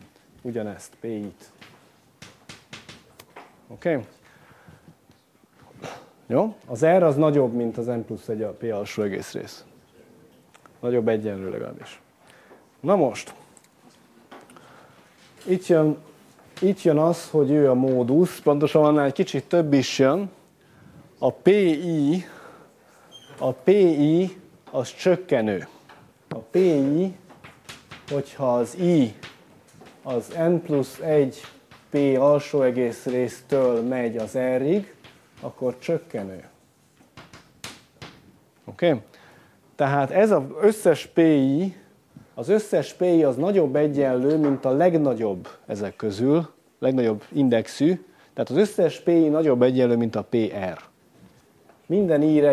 Ugyanezt, P-t. Oké? Jó? Az R az nagyobb, mint az n plusz 1 a P alsó egész rész. Nagyobb egyenlő legalábbis. Na most, itt jön az, hogy ő a módusz, pontosan annál egy kicsit több is jön. A PI az csökkenő. A PI, hogyha az I az n plusz 1 P alsó egész résztől megy az R-ig, akkor csökkenő. Oké? Tehát ez az összes PI, az összes PI az nagyobb egyenlő, mint a legnagyobb ezek közül, legnagyobb indexű, tehát az összes PI nagyobb egyenlő, mint a PR. Minden i-re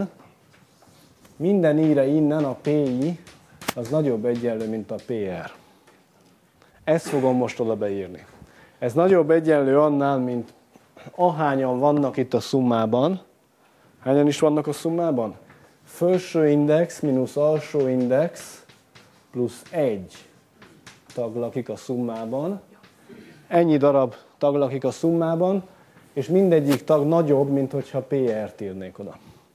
innen a PI az nagyobb egyenlő, mint a PR. Ezt fogom most oda beírni. Ez nagyobb egyenlő annál, mint ahányan vannak itt a szummában. Hányan is vannak a szummában? Felső index mínusz alsó index plusz 1 tag lakik a szummában. Ennyi darab tag lakik a szummában, és mindegyik tag nagyobb, mint hogyha PR-t írnék oda.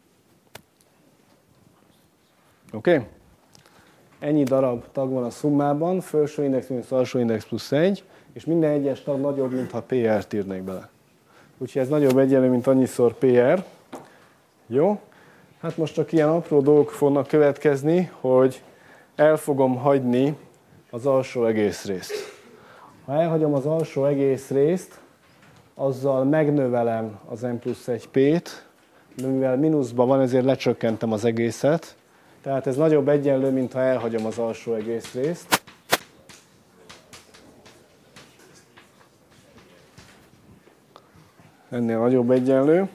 Oké? Ennyi darab tag van a szummában, felső index mínusz alsó index plusz 1, és minden egyes tag nagyobb, mintha PR-t írnék bele. Úgyhogy ez nagyobb egyenlő, mint annyiszor PR. Jó? Hát most csak ilyen apró dolgok fognak következni, hogy el fogom hagyni az alsó egész részt. Ha elhagyom az alsó egész részt, azzal megnövelem az n plusz 1 P-t, mivel mínuszban van, ezért lecsökkentem az egészet. Tehát ez nagyobb egyenlő, mint ha elhagyom az alsó egész részt. Ennél nagyobb egyenlő.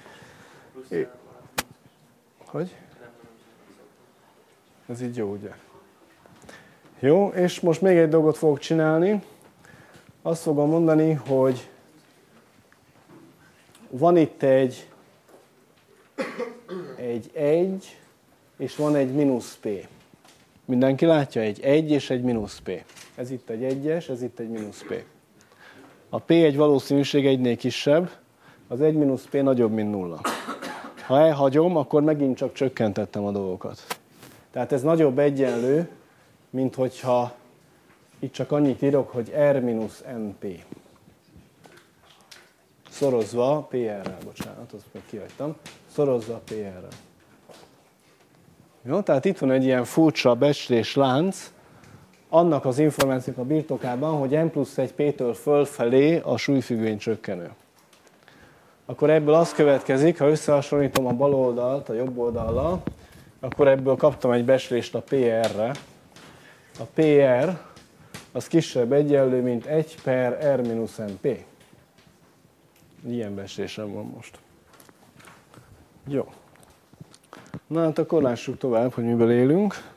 Hogy? Ez így jó, ugye? Jó, és most még egy dolgot fogok csinálni. Azt fogom mondani, hogy van itt egy 1, és van egy mínusz P. Mindenki látja? Egy 1 és egy mínusz P. Ez itt egy 1-es, ez itt egy mínusz P. A P egy valószínűség 1-nél kisebb, az 1 mínusz P nagyobb, mint 0. Ha elhagyom, akkor megint csak csökkentettem a dolgokat. Tehát ez nagyobb egyenlő, mint hogyha itt csak annyit írok, hogy R mínusz NP. Szorozva PR-rel, bocsánat, azt meg kihagytam. Szorozva PR-rel. Jó, tehát itt van egy ilyen furcsa becslés lánc, annak az információk a birtokában, hogy n plusz 1 P-től fölfelé a súlyfüggvény csökkenő. Akkor ebből az következik, ha összehasonlítom a bal oldalt a jobb oldallal, akkor ebből kaptam egy becslést a PR-re. A PR az kisebb egyenlő, mint 1 per R mínusz NP. Ilyen becslésem van most. Jó. Na hát akkor lássuk tovább, hogy miből élünk.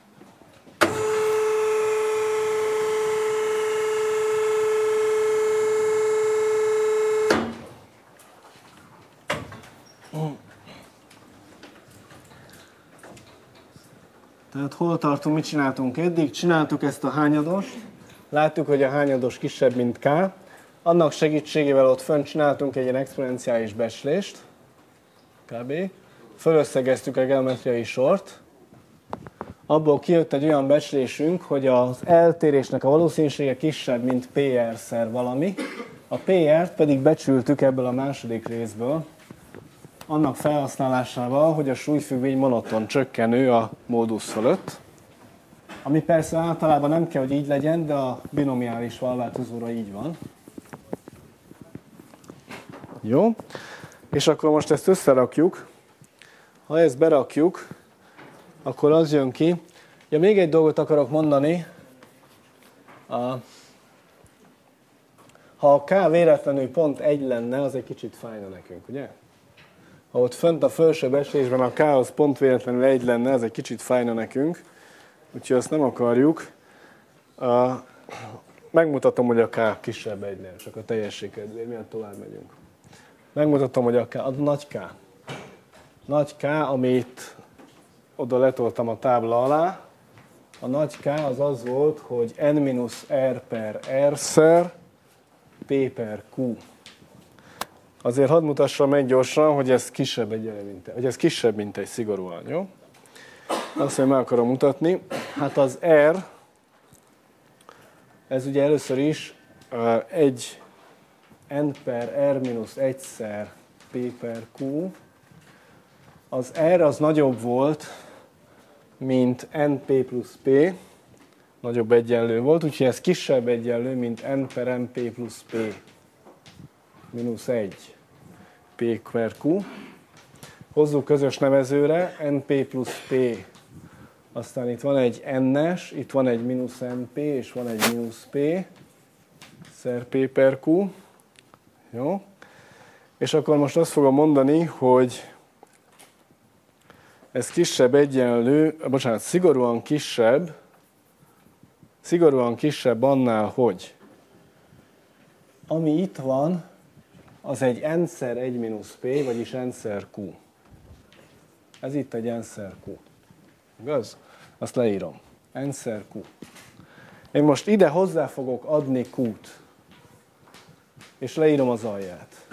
Tehát hol tartunk, mit csináltunk eddig? Csináltuk ezt a hányadost. Láttuk, hogy a hányados kisebb, mint K. Annak segítségével ott fönn csináltunk egy ilyen exponenciális becslést. Kb. Fölösszegeztük a geometriai sort. Abból kijött egy olyan becslésünk, hogy az eltérésnek a valószínűsége kisebb, mint PR-szer valami. A PR-t pedig becsültük ebből a második részből, annak felhasználásával, hogy a súlyfüggvény monoton csökkenő a módusz fölött. Ami persze általában nem kell, hogy így legyen, de a binomiális valváltozóra így van. Jó, és akkor most ezt összerakjuk. Ha ezt berakjuk, akkor az jön ki. Ja, még egy dolgot akarok mondani. Ha a K véletlenül pont 1 lenne, az egy kicsit fájna nekünk, ugye? Ha ott fönt a felső becslésben a K az pont véletlenül 1 lenne, ez egy kicsit fájna nekünk. Úgyhogy azt nem akarjuk. Megmutatom, hogy a K kisebb 1-nél, csak a teljesség kedvéért, miatt tovább megyünk. Megmutatom, hogy a nagy K. Nagy K, amit oda letoltam a tábla alá. A nagy K az az volt, hogy n-r per r-szer P per Q. Azért hadd mutassam meg gyorsan, hogy ez kisebb mint egy szigorúan, jó? Azt, hogy meg akarom mutatni. Hát az R, ez ugye először is egy n per r mínusz egyszer p per q. Az R az nagyobb volt, mint np plusz p, nagyobb egyenlő volt, úgyhogy ez kisebb egyenlő, mint n per mp plusz p, mínusz 1 p per q. Hozzuk közös nevezőre, np plusz p, aztán itt van egy n-es, itt van egy mínusz np, és van egy mínusz p, szer p per q. Jó? És akkor most azt fogom mondani, hogy ez szigorúan kisebb annál, hogy ami itt van, az egy n-szer 1 mínusz p, vagyis n-szer q. Ez itt egy n-szer q. Igaz? Azt leírom. N-szer q. Én most ide hozzá fogok adni q-t. És leírom az alját.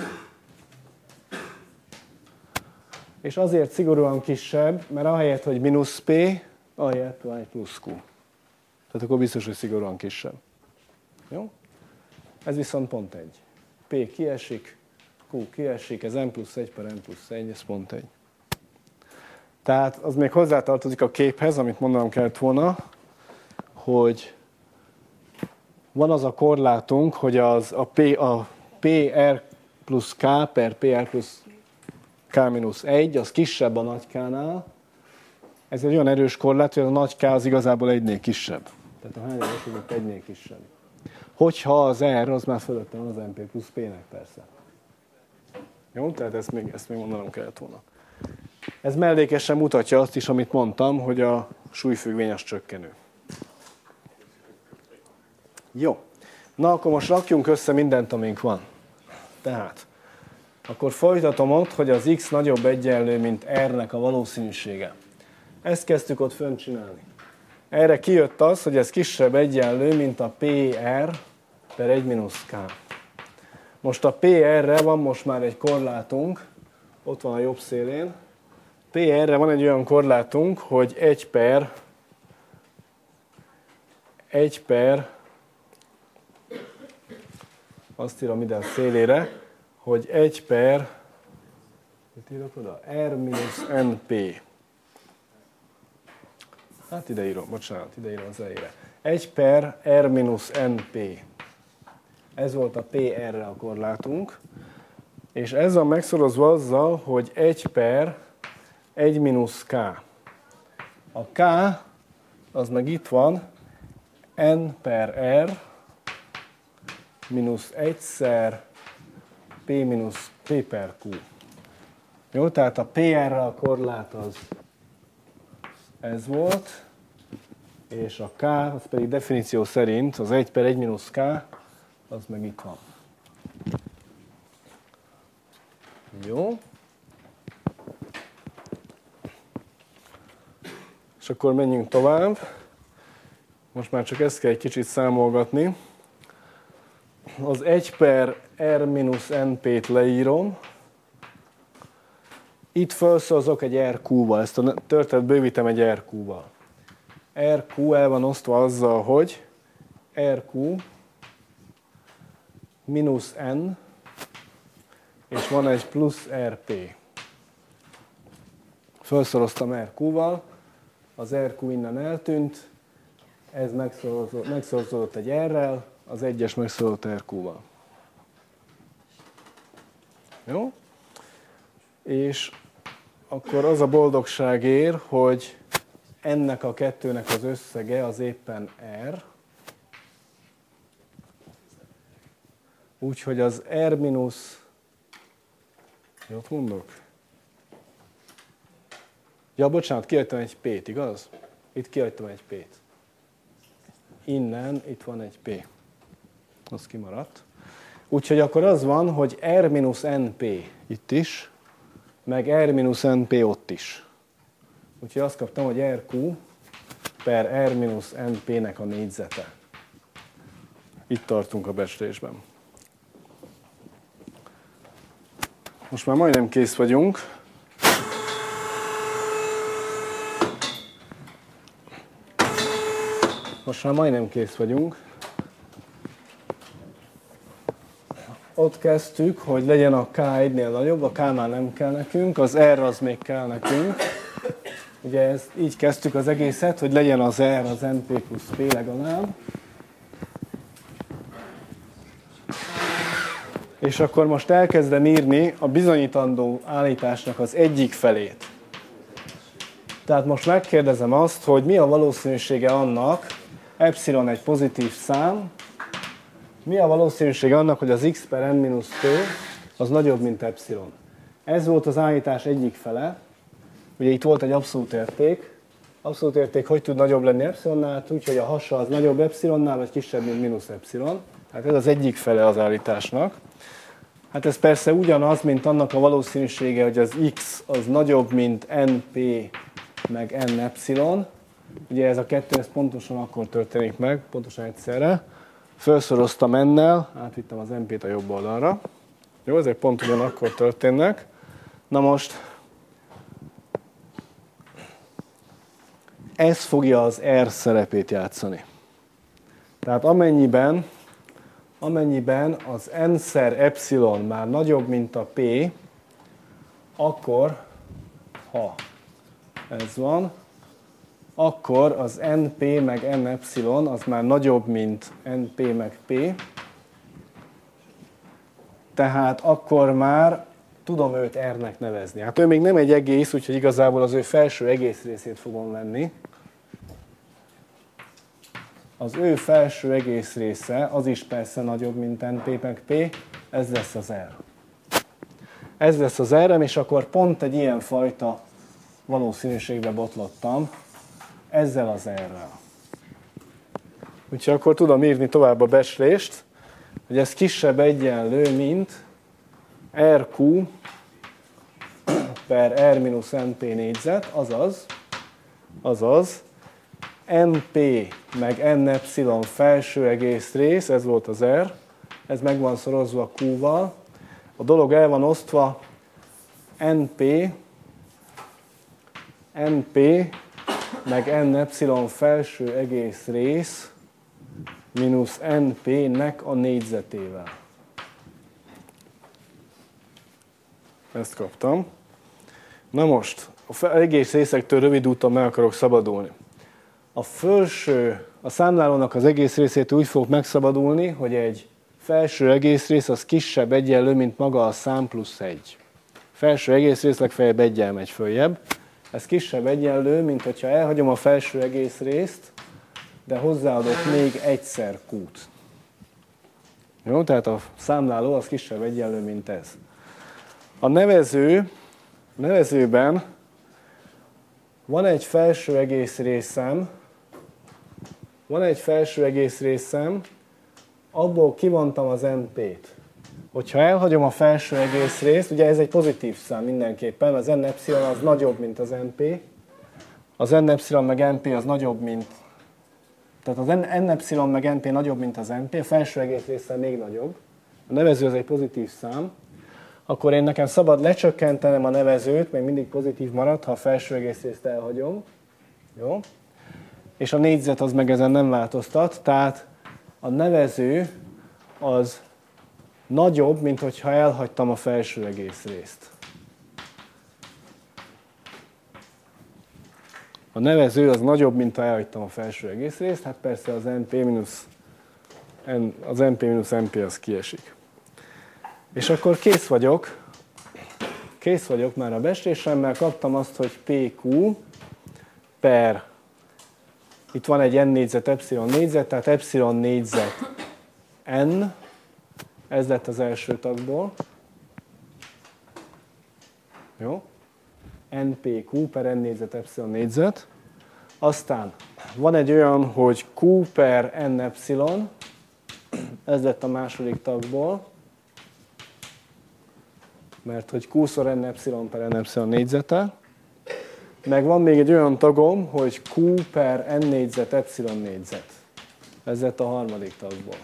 És azért szigorúan kisebb, mert ahelyett, hogy mínusz p, ahelyett van egy plusz q. Tehát akkor biztos, hogy szigorúan kisebb. Jó? Ez viszont pont 1. P kiesik, q kiesik, ez n plusz 1 per n plusz 1, ez pont 1. Tehát az még hozzátartozik a képhez, amit mondanom kellett volna, hogy van az a korlátunk, hogy a PR plusz K per PR plusz K mínusz 1, az kisebb a nagy K-nál. Ez egy olyan erős korlát, hogy a nagy K az igazából 1-nél kisebb. Tehát a hányadás az 1-nél kisebb. Hogyha az R, az már fölötte van az MP plusz P-nek persze. Jó? Tehát ezt még mondanom kellett volna. Ez mellékesen mutatja azt is, amit mondtam, hogy a súlyfüggvény az csökkenő. Jó. Na, akkor most rakjunk össze mindent, amink van. Tehát, akkor folytatom ott, hogy az X nagyobb egyenlő, mint R-nek a valószínűsége. Ezt kezdtük ott fönn csinálni. Erre kijött az, hogy ez kisebb egyenlő, mint a PR per 1 mínusz K. Most a PR-re van most már egy korlátunk, ott van a jobb szélén. PR-re van egy olyan korlátunk, hogy 1 per azt írom ide a szélére, hogy 1 per mit írok oda? R mínusz NP. Hát ide írom az elére. 1 per R mínusz NP. Ez volt a PR-re a korlátunk. És ez van megszorozva azzal, hogy 1 per 1 mínusz K. A K az meg itt van, N per R mínusz 1-szer P mínusz P per Q. Jó, tehát a PR-re a korlát az ez volt, és a K, az pedig definíció szerint az 1 per 1 mínusz K, az meg itt van. Jó. És akkor menjünk tovább. Most már csak ezt kell egy kicsit számolgatni. Az 1 per R mínusz NP-t leírom. Itt felszorozok egy RQ-val, ezt a történet bővítem egy RQ-val. RQ el van osztva azzal, hogy RQ mínusz N, és van egy plusz RP. Felszoroztam RQ-val, az RQ innen eltűnt, ez megszorozódott egy R-rel, az egyes megszorozódott RQ-val. Jó? És akkor az a boldogság ér, hogy ennek a kettőnek az összege az éppen R. Úgyhogy az R mínusz... Jót mondok? Ja, bocsánat, kihagytam egy P-t, igaz? Itt kihagytam egy P-t. Innen, itt van egy P. Az kimaradt. Úgyhogy akkor az van, hogy R mínusz NP itt is, meg R mínusz NP ott is. Úgyhogy azt kaptam, hogy RQ per R mínusz NP-nek a négyzete. Itt tartunk a becslésben. Most már majdnem kész vagyunk. Ott kezdtük, hogy legyen a K 1-nél nagyobb, a K már nem kell nekünk, az R az még kell nekünk. Ugye így kezdtük az egészet, hogy legyen az R az NP plusz P legalább. És akkor most elkezdem írni a bizonyítandó állításnak az egyik felét. Tehát most megkérdezem azt, hogy mi a valószínűsége annak, epsilon egy pozitív szám, mi a valószínűsége annak, hogy az x per n-t az nagyobb, mint epsilon. Ez volt az állítás egyik fele. Ugye itt volt egy abszolút érték. Abszolút érték hogy tud nagyobb lenni epsilonnál? Úgyhogy a hasa az nagyobb epsilonnál, vagy kisebb, mint mínusz epsilon. Tehát ez az egyik fele az állításnak. Hát ez persze ugyanaz, mint annak a valószínűsége, hogy az x az nagyobb, mint np meg n epsilon. Ugye ez a kettő, ez pontosan akkor történik meg, pontosan egyszerre. Felszoroztam n-nel, átvittem az np-t a jobb oldalra. Jó, ezek pont ugyanakkor történnek. Na most, ez fogja az R szerepét játszani. Tehát amennyiben az n-szer epsilon már nagyobb, mint a p, akkor, ha ez van, akkor az np meg n epsilon az már nagyobb, mint np meg p, tehát akkor már tudom őt R-nek nevezni. Hát ő még nem egy egész, úgyhogy igazából az ő felső egész részét fogom venni. Az ő felső egész része, az is persze nagyobb, mint np meg p, ez lesz az R. Ez lesz az R-em, és akkor pont egy ilyen fajta valószínűségbe botlottam, ezzel az R-rel. Úgyhogy akkor tudom írni tovább a becslést, hogy ez kisebb egyenlő, mint RQ per R minus NP négyzet, azaz NP meg N epsilon felső egész rész, ez volt az R, ez meg van szorozva Q-val, a dolog el van osztva NP meg N epsilon felső egész rész mínusz NP-nek a négyzetével. Ezt kaptam. Na most, az egész részektől rövid úton meg akarok szabadulni. A számlálónak az egész részét úgy fog megszabadulni, hogy egy felső egész rész az kisebb egyenlő, mint maga a szám plusz 1. Felső egész rész legfeljebb egyel megy följebb. Ez kisebb egyenlő, mint hogyha elhagyom a felső egész részt, de hozzáadok még egyszer Q-t. Jó, tehát a számláló az kisebb egyenlő, mint ez. A nevezőben van egy felső egész részem, abból kivontam az NP-t. Hogyha elhagyom a felső egész részt, ugye ez egy pozitív szám mindenképpen, az N epsilon az nagyobb, mint az NP, az N epsilon meg NP az nagyobb, mint, tehát az N epsilon meg NP nagyobb, mint az NP, a felső egész része még nagyobb, a nevező az egy pozitív szám, akkor én nekem szabad lecsökkentenem a nevezőt, még mindig pozitív marad, ha a felső egész részt elhagyom. Jó? És a négyzet az meg ezen nem változtat, tehát a nevező az nagyobb, mint hogyha elhagytam a felső egész részt. A nevező az nagyobb, mint ha elhagytam a felső egész részt, hát persze az NP az kiesik. És akkor kész vagyok már a becslésemmel, kaptam azt, hogy PQ per, itt van egy N négyzet, epsilon négyzet, tehát epsilon négyzet N, ez lett az első tagból. Jó? NPQ per N négyzet, epsilon négyzet. Aztán van egy olyan, hogy Q per N epsilon, ez lett a második tagból, mert hogy Q-szor N epsilon per N epsilon négyzete. Meg van még egy olyan tagom, hogy Q per N négyzet, epsilon négyzet. Ez lett a harmadik tagból.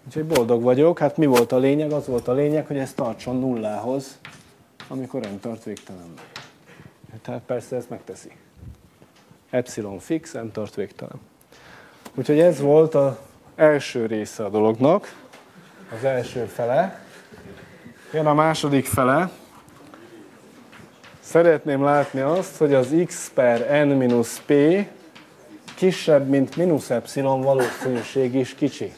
Úgyhogy boldog vagyok. Hát mi volt a lényeg? Az volt a lényeg, hogy ez tartson nullához, amikor n tart végtelenbe. Tehát persze ezt megteszi. Epsilon fix, n tart végtelen. Úgyhogy ez volt az első része a dolognak, az első fele. Jön a második fele. Szeretném látni azt, hogy az x per n-p kisebb, mint mínusz epsilon valószínűség is kicsi.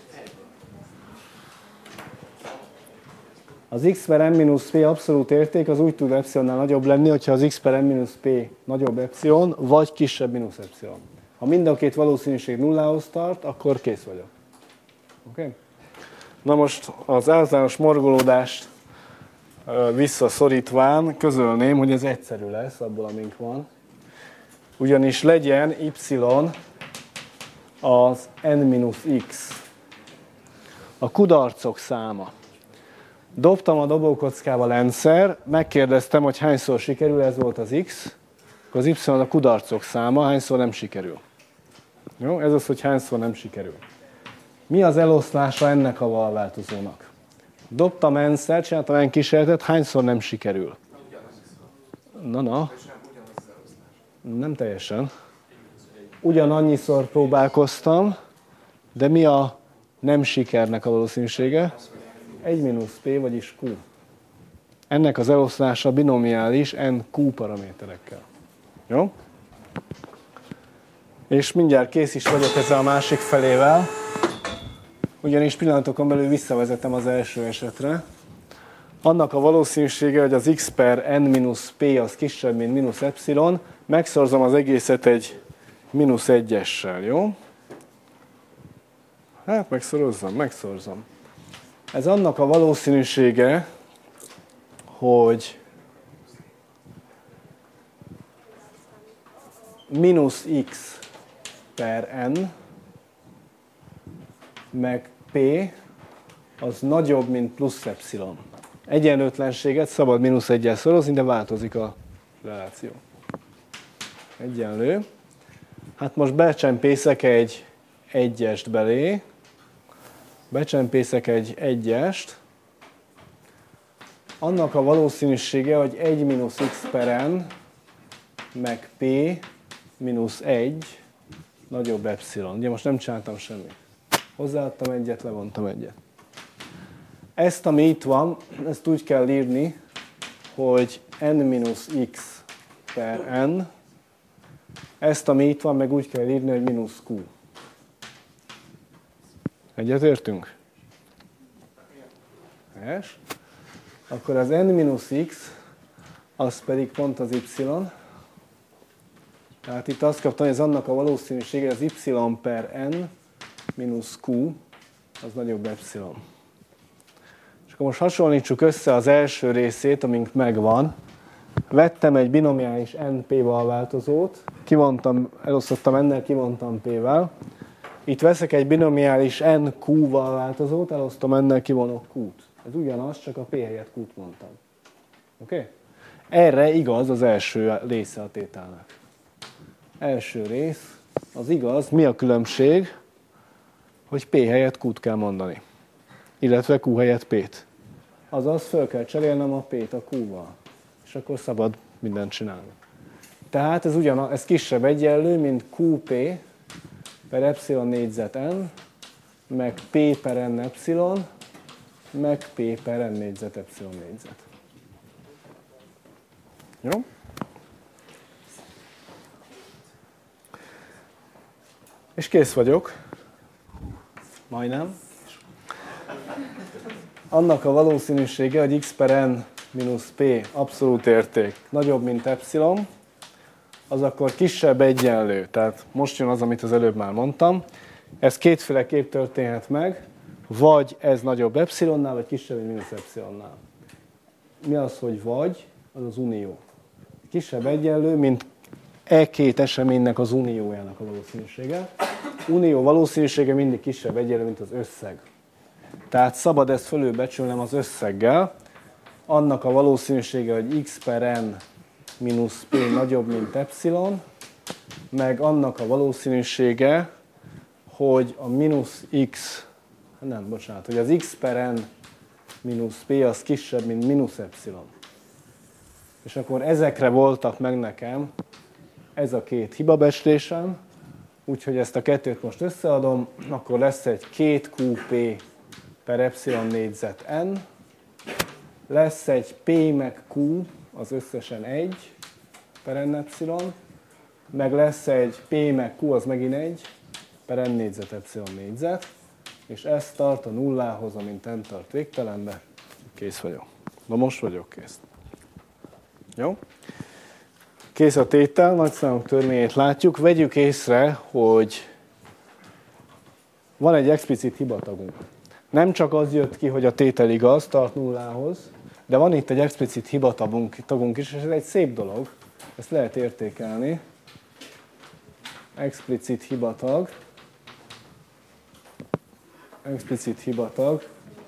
Az x per n-p abszolút érték az úgy tud epsilonnál nagyobb lenni, hogyha az x per n-p nagyobb epsilon, vagy kisebb mínusz epsilon. Ha mind a két valószínűség nullához tart, akkor kész vagyok. Okay? Na most az általános morgolódást visszaszorítván közölném, hogy ez egyszerű lesz abból, amink van. Ugyanis legyen y az n-x. A kudarcok száma. Dobtam a dobókockával n-szer, megkérdeztem, hogy hányszor sikerül, ez volt az x, akkor az y a kudarcok száma, hányszor nem sikerül. Jó? Ez az, hogy hányszor nem sikerül. Mi az eloszlása ennek a valváltozónak? Dobtam n-szer, csináltam n kísérletet, hányszor nem sikerül? Na. Nem teljesen. Ugyanannyiszor próbálkoztam, de mi a nem sikernek a valószínűsége? 1 - p, vagyis q. Ennek az eloszlása binomiális n-q paraméterekkel. Jó? És mindjárt kész is vagyok ezzel a másik felével, ugyanis pillanatokon belül visszavezetem az első esetre. Annak a valószínűsége, hogy az x per n-p az kisebb, mint mínusz epsilon, megszorzom az egészet egy -1-essel, jó? Hát megszorzom. Ez annak a valószínűsége, hogy -x per n meg p az nagyobb, mint plusz epsilon. Egyenlőtlenséget szabad -1-jel szorozni, de változik a reláció. Egyenlő. Hát most becsempészek egy 1-est belé. Becsempészek egy 1-est. Annak a valószínűsége, hogy 1 - x per n meg p -1 nagyobb epsilon. Ugye most nem csináltam semmit. Hozzáadtam egyet, levontam egyet. Ezt, ami itt van, ezt úgy kell írni, hogy n-x per n. Ezt, ami itt van, meg úgy kell írni, hogy -q. Egyetértünk? Helyes. Akkor az n-x, az pedig pont az y. Tehát itt azt kaptam, hogy ez annak a valószínűsége, az y per n -q, az nagyobb epsilon. És akkor most hasonlítsuk össze az első részét, amink megvan. Vettem egy binomiális np-val változót, elosztottam n-nel, kivontam p-vel. Itt veszek egy binomiális nq-val változót, elosztom n-nel, kivonok q-t. Ez ugyanaz, csak a p helyett q-t mondtam. Oké? Erre igaz az első része a tételnek. Első rész, az igaz, mi a különbség, hogy p helyett q-t kell mondani, illetve q helyett p-t. Azaz föl kell cserélnem a p-t a q-val, és akkor szabad mindent csinálni. Tehát ez kisebb egyenlő, mint qp per epsilon négyzet n, meg p per n epsilon, meg p per n négyzet epsilon négyzet. Jó? És kész vagyok. Majdnem. Annak a valószínűsége, hogy x per n - p abszolút érték nagyobb, mint epsilon, az akkor kisebb egyenlő. Tehát most jön az, amit az előbb már mondtam. Ez kétféleképp történhet meg, vagy ez nagyobb epsilonnál, vagy kisebb, mint mínusz epsilonnál. Mi az, hogy vagy? Az az unió. Kisebb egyenlő, mint két eseménynek az uniójának a valószínűsége. Unió valószínűsége mindig kisebb egyenlő, mint az összeg. Tehát szabad ezt fölülbecsülnem az összeggel. Annak a valószínűsége, hogy x per n - p nagyobb, mint epsilon, meg annak a valószínűsége, hogy a -x nem, bocsánat, hogy az x per n mínusz p az kisebb, mint mínusz epsilon. És akkor ezekre voltak meg nekem ez a két hibabecslésem, úgyhogy ezt a kettőt most összeadom, akkor lesz egy 2qp per epsilon négyzet n, lesz egy p meg q, az összesen 1 per n epsilon, meg lesz egy p meg q, az megint 1 per n négyzet epsilon négyzet, és ez tart a nullához, amint n tart végtelenbe. Kész vagyok. Na most vagyok kész. Jó? Kész a tétel, nagyszámok törvényét látjuk. Vegyük észre, hogy van egy explicit hibatagunk. Nem csak az jött ki, hogy a tétel igaz, tart nullához, de van itt egy explicit hibatagunk is, és ez egy szép dolog. Ezt lehet értékelni. Explicit hibatag. Explicit hibatag.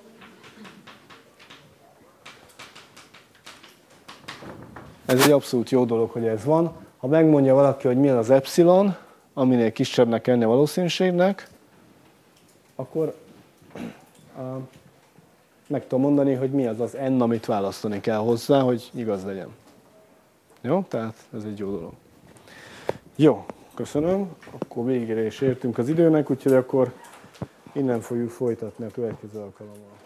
Ez egy abszolút jó dolog, hogy ez van. Ha megmondja valaki, hogy mi az epsilon, aminél kisebbnek ennél valószínűségnek, akkor meg tudom mondani, hogy mi az az n, amit választani kell hozzá, hogy igaz legyen. Jó? Tehát ez egy jó dolog. Jó, köszönöm. Akkor végére is értünk az időnek, úgyhogy akkor innen fogjuk folytatni a következő alkalommal.